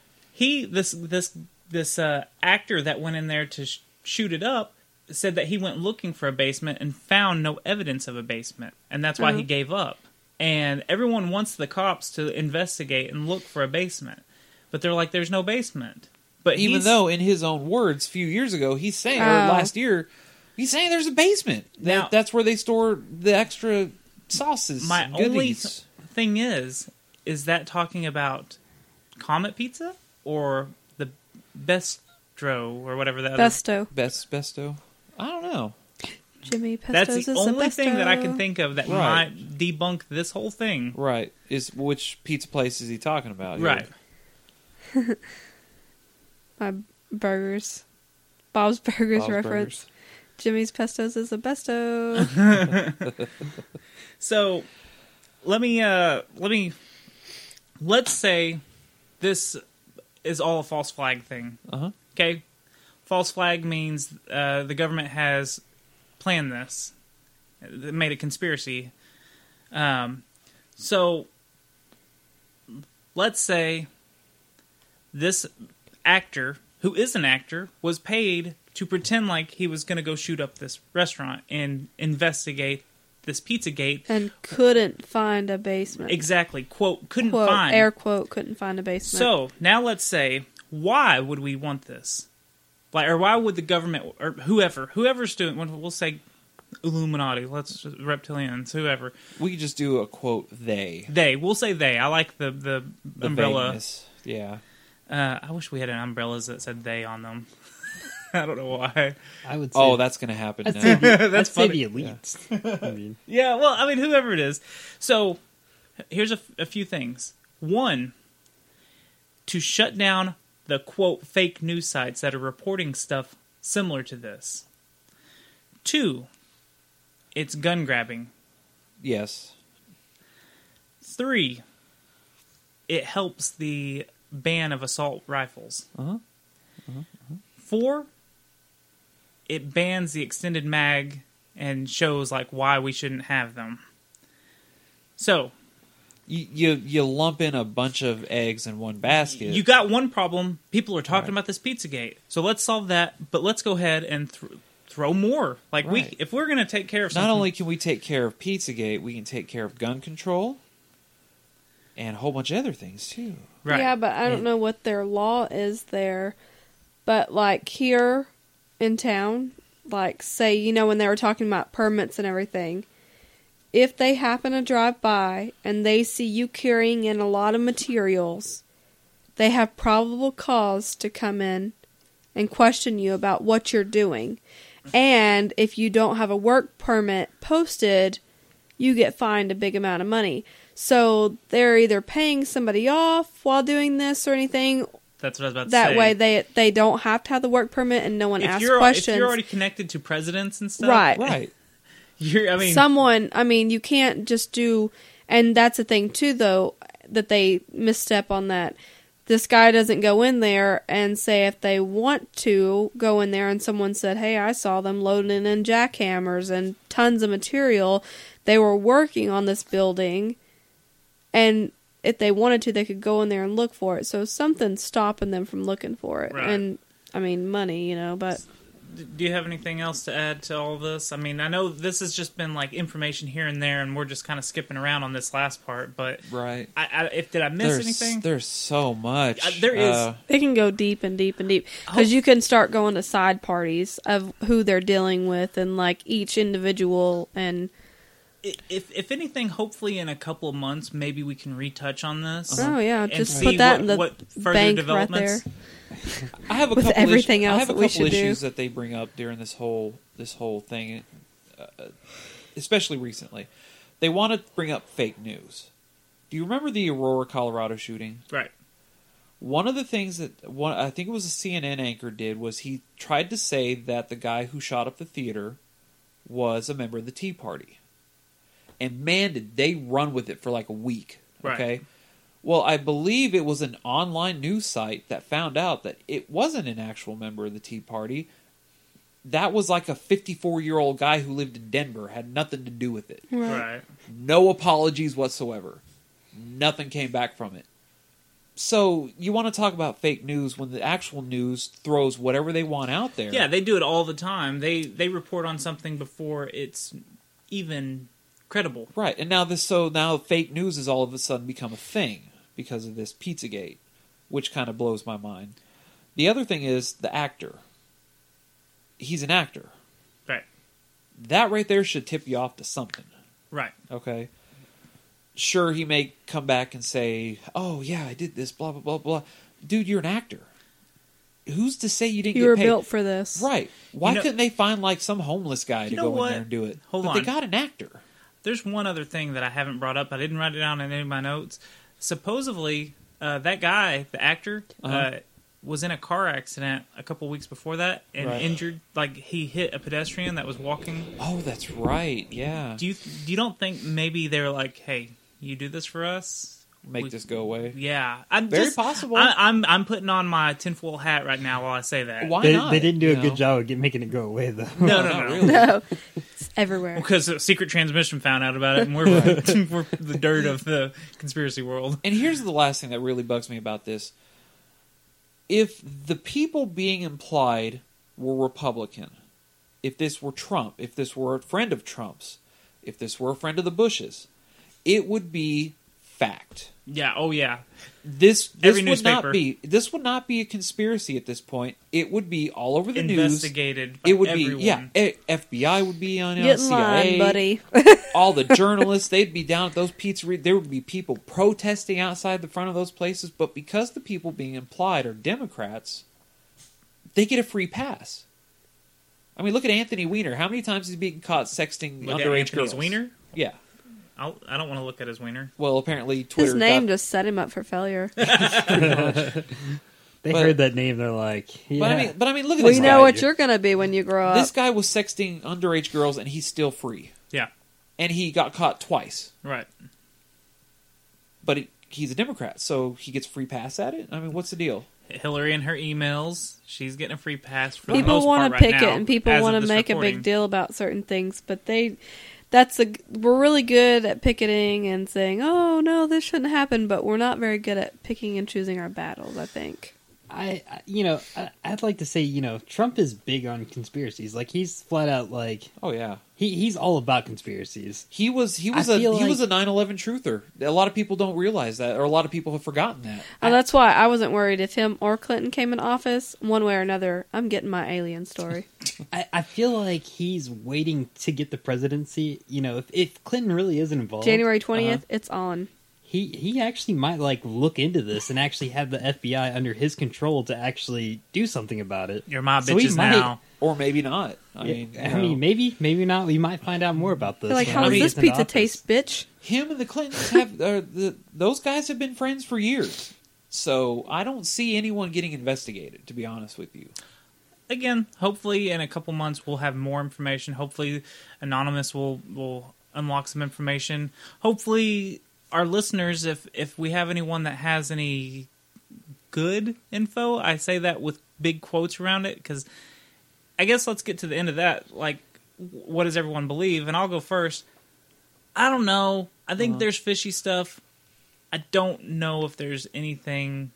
this actor that went in there to shoot it up said that he went looking for a basement and found no evidence of a basement, and that's why he gave up. And everyone wants the cops to investigate and look for a basement. But they're like, there's no basement. But even though, in his own words, a few years ago, he's saying, or Oh. last year, he's saying there's a basement. Now- That's where they store the extra sauces. my and only goodies. thing is that talking about Comet Pizza or the Bistro or whatever that Besto. Besto. I don't know. Jimmy Pesto's That's is the the only thing that I Besto. can think of that Right. might debunk this whole thing. Right. Is which pizza place is he talking about? here? Right. My burgers. Bob's Burgers Bob's reference. Burgers. Jimmy's Pesto's is the Besto. So let's say this is all a false flag thing. Uh-huh. Okay? False flag means the government has planned this. It made a conspiracy. So let's say this actor, who is an actor, was paid to pretend like he was going to go shoot up this restaurant and investigate this Pizzagate. And couldn't find a basement. Exactly. Quote, couldn't Quote, find. air quote, couldn't find a basement. So, now let's say, why would we want this? Like, or why would the government, or whoever's doing, we'll say Illuminati, reptilians, whoever. We could just do a quote, they. We'll say they. I like the umbrella. vagueness. Yeah. I wish we had umbrellas that said they on them. I don't know why. I would say. Oh, that's going to happen I'd now. say the, That's I'd say funny. the elites. I mean, Yeah, well, I mean, whoever it is. So, here's a few things. One, to shut down the, quote, fake news sites that are reporting stuff similar to this. Two, it's gun grabbing. Yes. Three, it helps the ban of assault rifles. Uh-huh. 4, it bans the extended mag and shows like why we shouldn't have them. So You lump in a bunch of eggs in one basket. you got one problem. People are talking about this Pizzagate. So let's solve that. But let's go ahead and throw more. Like Right. if we're going to take care of something, Not only can we take care of Pizzagate, we can take care of gun control and a whole bunch of other things too. right? Yeah, but I don't know what their law is there. But like here in town, like say, you know, when they were talking about permits and everything, if they happen to drive by and they see you carrying in a lot of materials, they have probable cause to come in and question you about what you're doing. And if you don't have a work permit posted, you get fined a big amount of money. So they're either paying somebody off while doing this or anything. That's what I was about to That say. way they don't have to have the work permit and no one asks questions. If you're already connected to presidents and stuff, Right. Right. You can't just do, and that's the thing too, though, that they misstep on that. This guy doesn't go in there and say if they want to go in there and someone said, hey, I saw them loading in jackhammers and tons of material. They were working on this building, and if they wanted to, they could go in there and look for it. So something's stopping them from looking for it. Right. And, I mean, money, you know, but... Do you have anything else to add to all this? I mean, I know this has just been like information here and there, and we're just kind of skipping around on this last part. But right, did I miss anything? There's so much. There is. It can go deep and deep and deep because you can start going to side parties of who they're dealing with and like each individual. And if anything, hopefully in a couple of months, maybe we can retouch on this. Oh yeah, and just see put that in the what further bank right developments. there. I have a with couple everything else I have a that we couple should do. issues that they bring up during this whole thing, especially recently. They want to bring up fake news. Do you remember the Aurora, Colorado shooting? Right. One of the things that I think it was a CNN anchor did was he tried to say that the guy who shot up the theater was a member of the Tea Party. And man, did they run with it for like a week. Right. Okay. Well, I believe it was an online news site that found out that it wasn't an actual member of the Tea Party. That was like a 54-year-old guy who lived in Denver, had nothing to do with it. Right. No apologies whatsoever. Nothing came back from it. So, you want to talk about fake news when the actual news throws whatever they want out there. Yeah, they do it all the time. They report on something before it's even credible. Right, and now fake news has all of a sudden become a thing because of this Pizzagate, which kind of blows my mind. The other thing is the actor. He's an actor. Right. That right there should tip you off to something. Right. Okay. Sure, he may come back and say, "Oh yeah, I did this." Blah blah blah blah. Dude, you're an actor. Who's to say you didn't You get were paid? built for this. Right. Why You know- couldn't they find like some homeless guy to You know go what? in there and do it? Hold but on. they got an actor. There's one other thing that I haven't brought up. I didn't write it down in any of my notes. Supposedly, that guy, the actor, was in a car accident a couple weeks before that and Right. injured. Like he hit a pedestrian that was walking. Oh, that's right. Yeah. Do you don't think maybe they're like, hey, you do this for us? Make this go away. Yeah, I'm Very just, possible. I'm putting on my tinfoil hat right now while I say that. Why They, not? they didn't do You a good know? job of making it go away, though. No. No, it's everywhere. Because Secret Transmission found out about it, and we're we're the dirt of the conspiracy world. And here's the last thing that really bugs me about this. If the people being implied were Republican, if this were Trump, if this were a friend of Trump's, if this were a friend of the Bushes, it would be fact. Yeah. Oh yeah. This Every would newspaper. not be a conspiracy at this point. It would be all over the Investigated news. by It would everyone. be FBI would be on it, Get in CIA, line, buddy. all the journalists, they'd be down at those pizzerias. There would be people protesting outside the front of those places. But because the people being implied are Democrats, they get a free pass. I mean, look at Anthony Weiner. How many times is he being caught sexting Look at underage Anthony's girls? wiener? Yeah. I don't want to look at his wiener. Well, apparently Twitter. His name just set him up for failure. They heard that name, they're like, yeah. But I mean, look at We this know guy. what you're going to be when you grow up. This guy was sexting underage girls, and he's still free. Yeah. And he got caught twice. Right. But he's a Democrat, so he gets free pass at it? I mean, what's the deal? Hillary and her emails. She's getting a free pass for the People most part want to right pick now, it, and people as want of to this make a recording. big deal about certain things, but we're really good at picketing and saying, "Oh no, this shouldn't happen," but we're not very good at picking and choosing our battles. I think. I'd like to say, Trump is big on conspiracies. Like, he's flat out like, oh yeah, he's all about conspiracies. He was a 9/11 truther. A lot of people don't realize that, or a lot of people have forgotten that. And that's why I wasn't worried if him or Clinton came in office. One way or another, I'm getting my alien story. I feel like he's waiting to get the presidency. If Clinton really isn't involved, January 20th, it's on. He actually might look into this and actually have the FBI under his control to actually do something about it. You're my So he bitches might- now. Or maybe not. I mean, maybe not. We might find out more about this. They're like, when how he does this gets into pizza office. taste, bitch? Him and the Clintons have those guys have been friends for years. So I don't see anyone getting investigated, to be honest with you. Again, hopefully in a couple months we'll have more information. Hopefully Anonymous will unlock some information. Hopefully our listeners, if we have anyone that has any good info, I say that with big quotes around it, because I guess let's get to the end of that. Like, what does everyone believe? And I'll go first. I don't know. I think there's fishy stuff. I don't know if there's anything.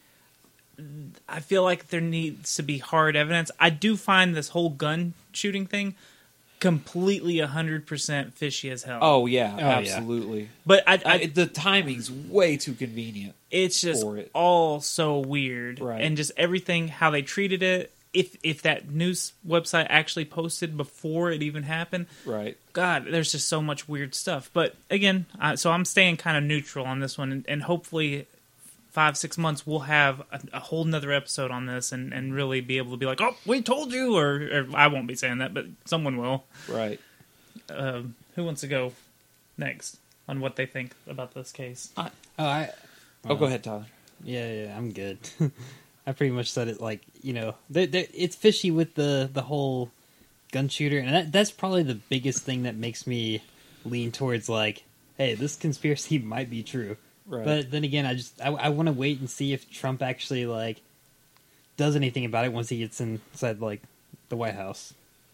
I feel like there needs to be hard evidence. I do find this whole gun shooting thing completely 100% fishy as hell. Oh yeah, absolutely. But the timing's way too convenient. It's just for it. all so weird, Right. and just everything how they treated it. If that news website actually posted before it even happened, right? God, there's just so much weird stuff. But again, so I'm staying kind of neutral on this one, and hopefully 5-6 months we'll have a whole nother episode on this, and really be able to be like, oh, we told you, or I won't be saying that, but someone will. Right. Who wants to go next on what they think about this case? Go ahead, Tyler. Yeah, I'm good. I pretty much said it. Like, it's fishy with the whole gun shooter, and that's probably the biggest thing that makes me lean towards like, hey, this conspiracy might be true. Right. But then again, I want to wait and see if Trump actually does anything about it once he gets inside the White House.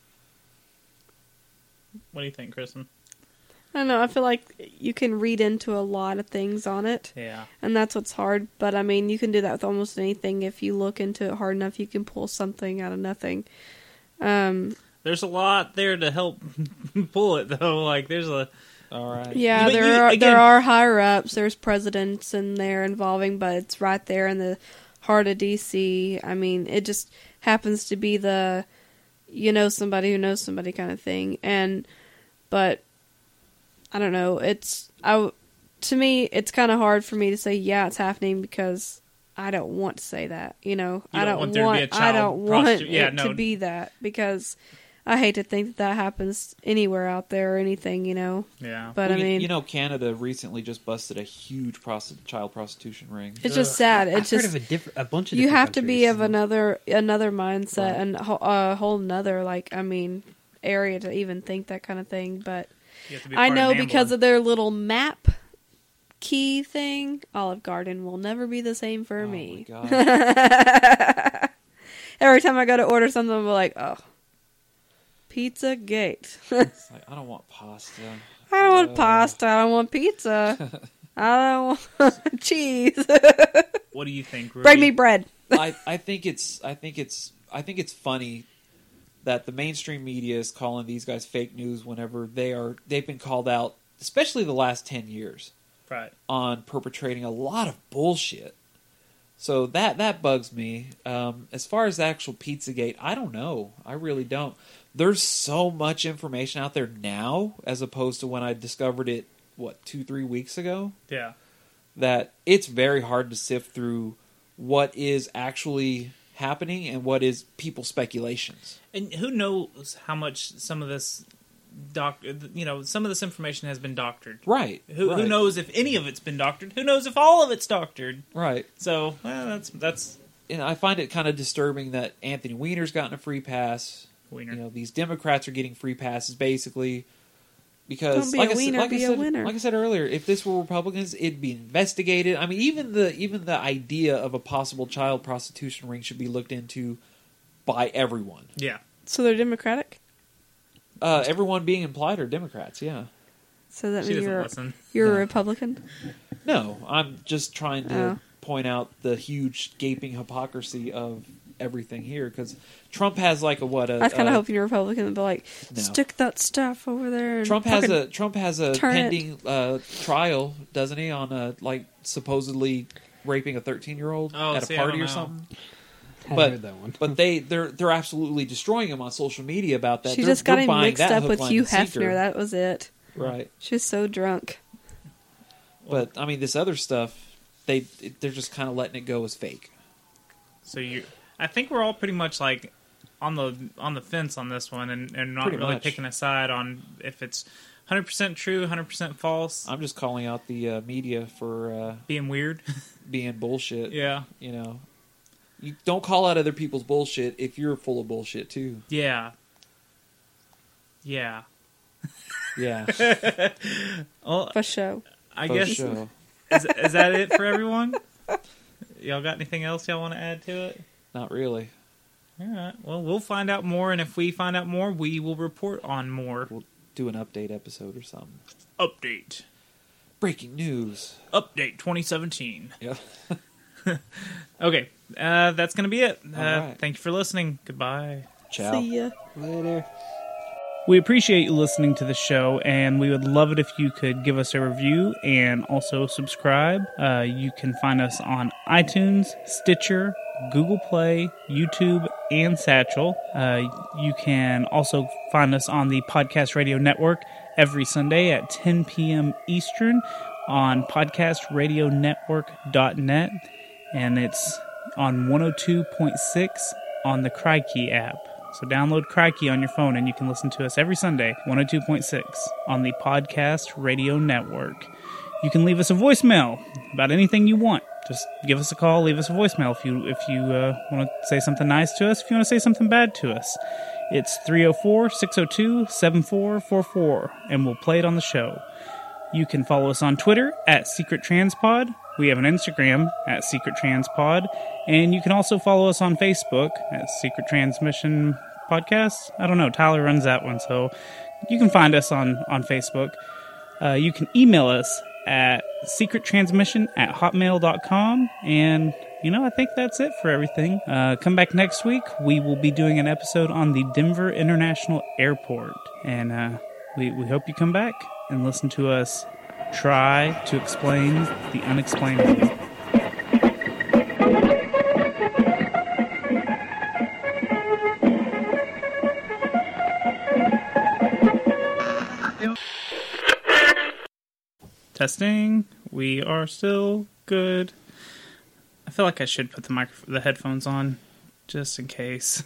What do you think, Kristen? I don't know. I feel like you can read into a lot of things on it. Yeah. And that's what's hard. But, I mean, you can do that with almost anything. If you look into it hard enough, you can pull something out of nothing. There's a lot there to help pull it, though. Like, there's a... All right. Yeah, there are higher-ups. There's presidents in there involving, but it's right there in the Heart of DC. I mean, it just happens to be the somebody who knows somebody kind of thing. But I don't know. To me, it's kind of hard for me to say, yeah, it's happening, because I don't want to say that. I don't want it to be that, because I hate to think that happens anywhere out there or anything, Yeah. But I mean, Canada recently just busted a huge child prostitution ring. It's just sad. It's I've just heard of a bunch of. You have different to be of countries. another mindset, Right. and a whole nother area to even think that kind of thing. But You have to be I part know of NAMBLA. because of their little map key thing, Olive Garden will never be the same for me. My God. Every time I go to order something, I'm like, oh, Pizza Gate. It's like, I don't want pasta. I don't want pasta. I don't want pizza. I don't want cheese. What do you think, Rudy? Bring me bread. I think it's funny that the mainstream media is calling these guys fake news whenever they've been called out, especially the last 10 years, Right. on perpetrating a lot of bullshit. So that bugs me. As far as the actual Pizzagate, I don't know. I really don't. There's so much information out there now, as opposed to when I discovered it, 2-3 weeks ago? Yeah. That it's very hard to sift through what is actually happening and what is people's speculations. And who knows how much some of this some of this information has been doctored. Right. Who knows if any of it's been doctored? Who knows if all of it's doctored? Right. So, that's And I find it kind of disturbing that Anthony Weiner's gotten a free pass. Wiener. These Democrats are getting free passes, basically. Because, Don't be a wiener, be a winner. like I said earlier, if this were Republicans, it'd be investigated. I mean, even the idea of a possible child prostitution ring should be looked into by everyone. Yeah. So they're Democratic? Everyone being implied are Democrats, yeah. So that She means doesn't listen. you're No. a Republican? No, I'm just trying to Oh. point out the huge gaping hypocrisy of everything here, because Trump has I was kind of hoping you're a Republican, but No. stick that stuff over there. And Trump has a turn it. pending trial, doesn't he, on supposedly raping a 13-year-old Oh, at a see, I party don't or know. something. I But heard that one. but they're absolutely destroying him on social media about that. She They're- just got they're him buying mixed that up hook, with line, Hugh and sinker. Hefner. That was it. Right. She was so drunk. But I mean, this other stuff, they're just kind of letting it go as fake. So I think we're all pretty much on the fence on this one, and not Pretty really much. picking a side on if it's 100% true, 100% false. I'm just calling out the media for being weird, being bullshit. Yeah. You don't call out other people's bullshit if you're full of bullshit too. Yeah. Yeah. Yeah. Well, For show. I For guess show. Is that it for everyone? Y'all got anything else y'all want to add to it? Not really. All right. Well, we'll find out more, and if we find out more, we will report on more. We'll do an update episode or something. Update. Breaking news. Update 2017. Yeah. Okay. That's going to be it. All right. Thank you for listening. Goodbye. Ciao. See ya. Later. We appreciate you listening to the show, and we would love it if you could give us a review and also subscribe. You can find us on iTunes, Stitcher, Google Play, YouTube, and Satchel. You can also find us on the Podcast Radio Network every Sunday at 10 p.m. Eastern on podcastradionetwork.net, and it's on 102.6 on the Crikey app. So download Crikey on your phone and you can listen to us every Sunday, 102.6 on the Podcast Radio Network. You can leave us a voicemail about anything you want. Just give us a call, leave us a voicemail if you want to say something nice to us, if you want to say something bad to us. It's 304-602-7444, and we'll play it on the show. You can follow us on Twitter at Secret Transpod. We have an Instagram at Secret Transpod. And you can also follow us on Facebook at Secret Transmission Podcast. I don't know. Tyler runs that one, so you can find us on Facebook. You can email us at secrettransmission@hotmail.com. And, I think that's it for everything. Come back next week. We will be doing an episode on the Denver International Airport. And we hope you come back and listen to us try to explain the unexplainable. Testing. We are still good. I feel like I should put the headphones on, just in case.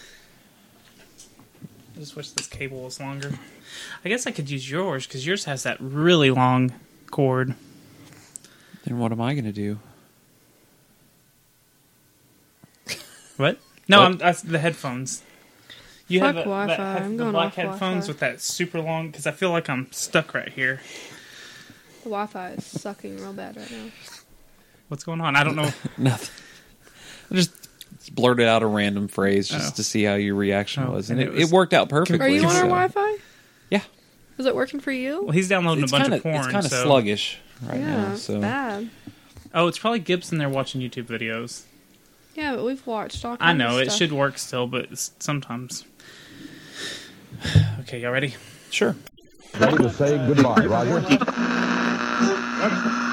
I just wish this cable was longer. I guess I could use yours, because yours has that really long cord. Then what am I going to do? What? No, What? that's the headphones. You Fuck have Wi-Fi. I'm the going black off headphones Wi-Fi. with that super long, because I feel like I'm stuck right here. The Wi-Fi is sucking real bad right now. What's going on? I don't know. Nothing. I just blurted out a random phrase just to see how your reaction was, and it worked out perfectly. Are you on our so. Wi-Fi? Yeah. Is it working for you? Well, he's downloading It's a bunch kinda- of porn. it's kinda so. sluggish right Yeah, now. it's So bad. Oh, it's probably Gibson there watching YouTube videos. Yeah, but we've watched all I kinds know, of it stuff. should work still, but sometimes. Okay, y'all ready? Sure. Ready to say goodbye, Roger?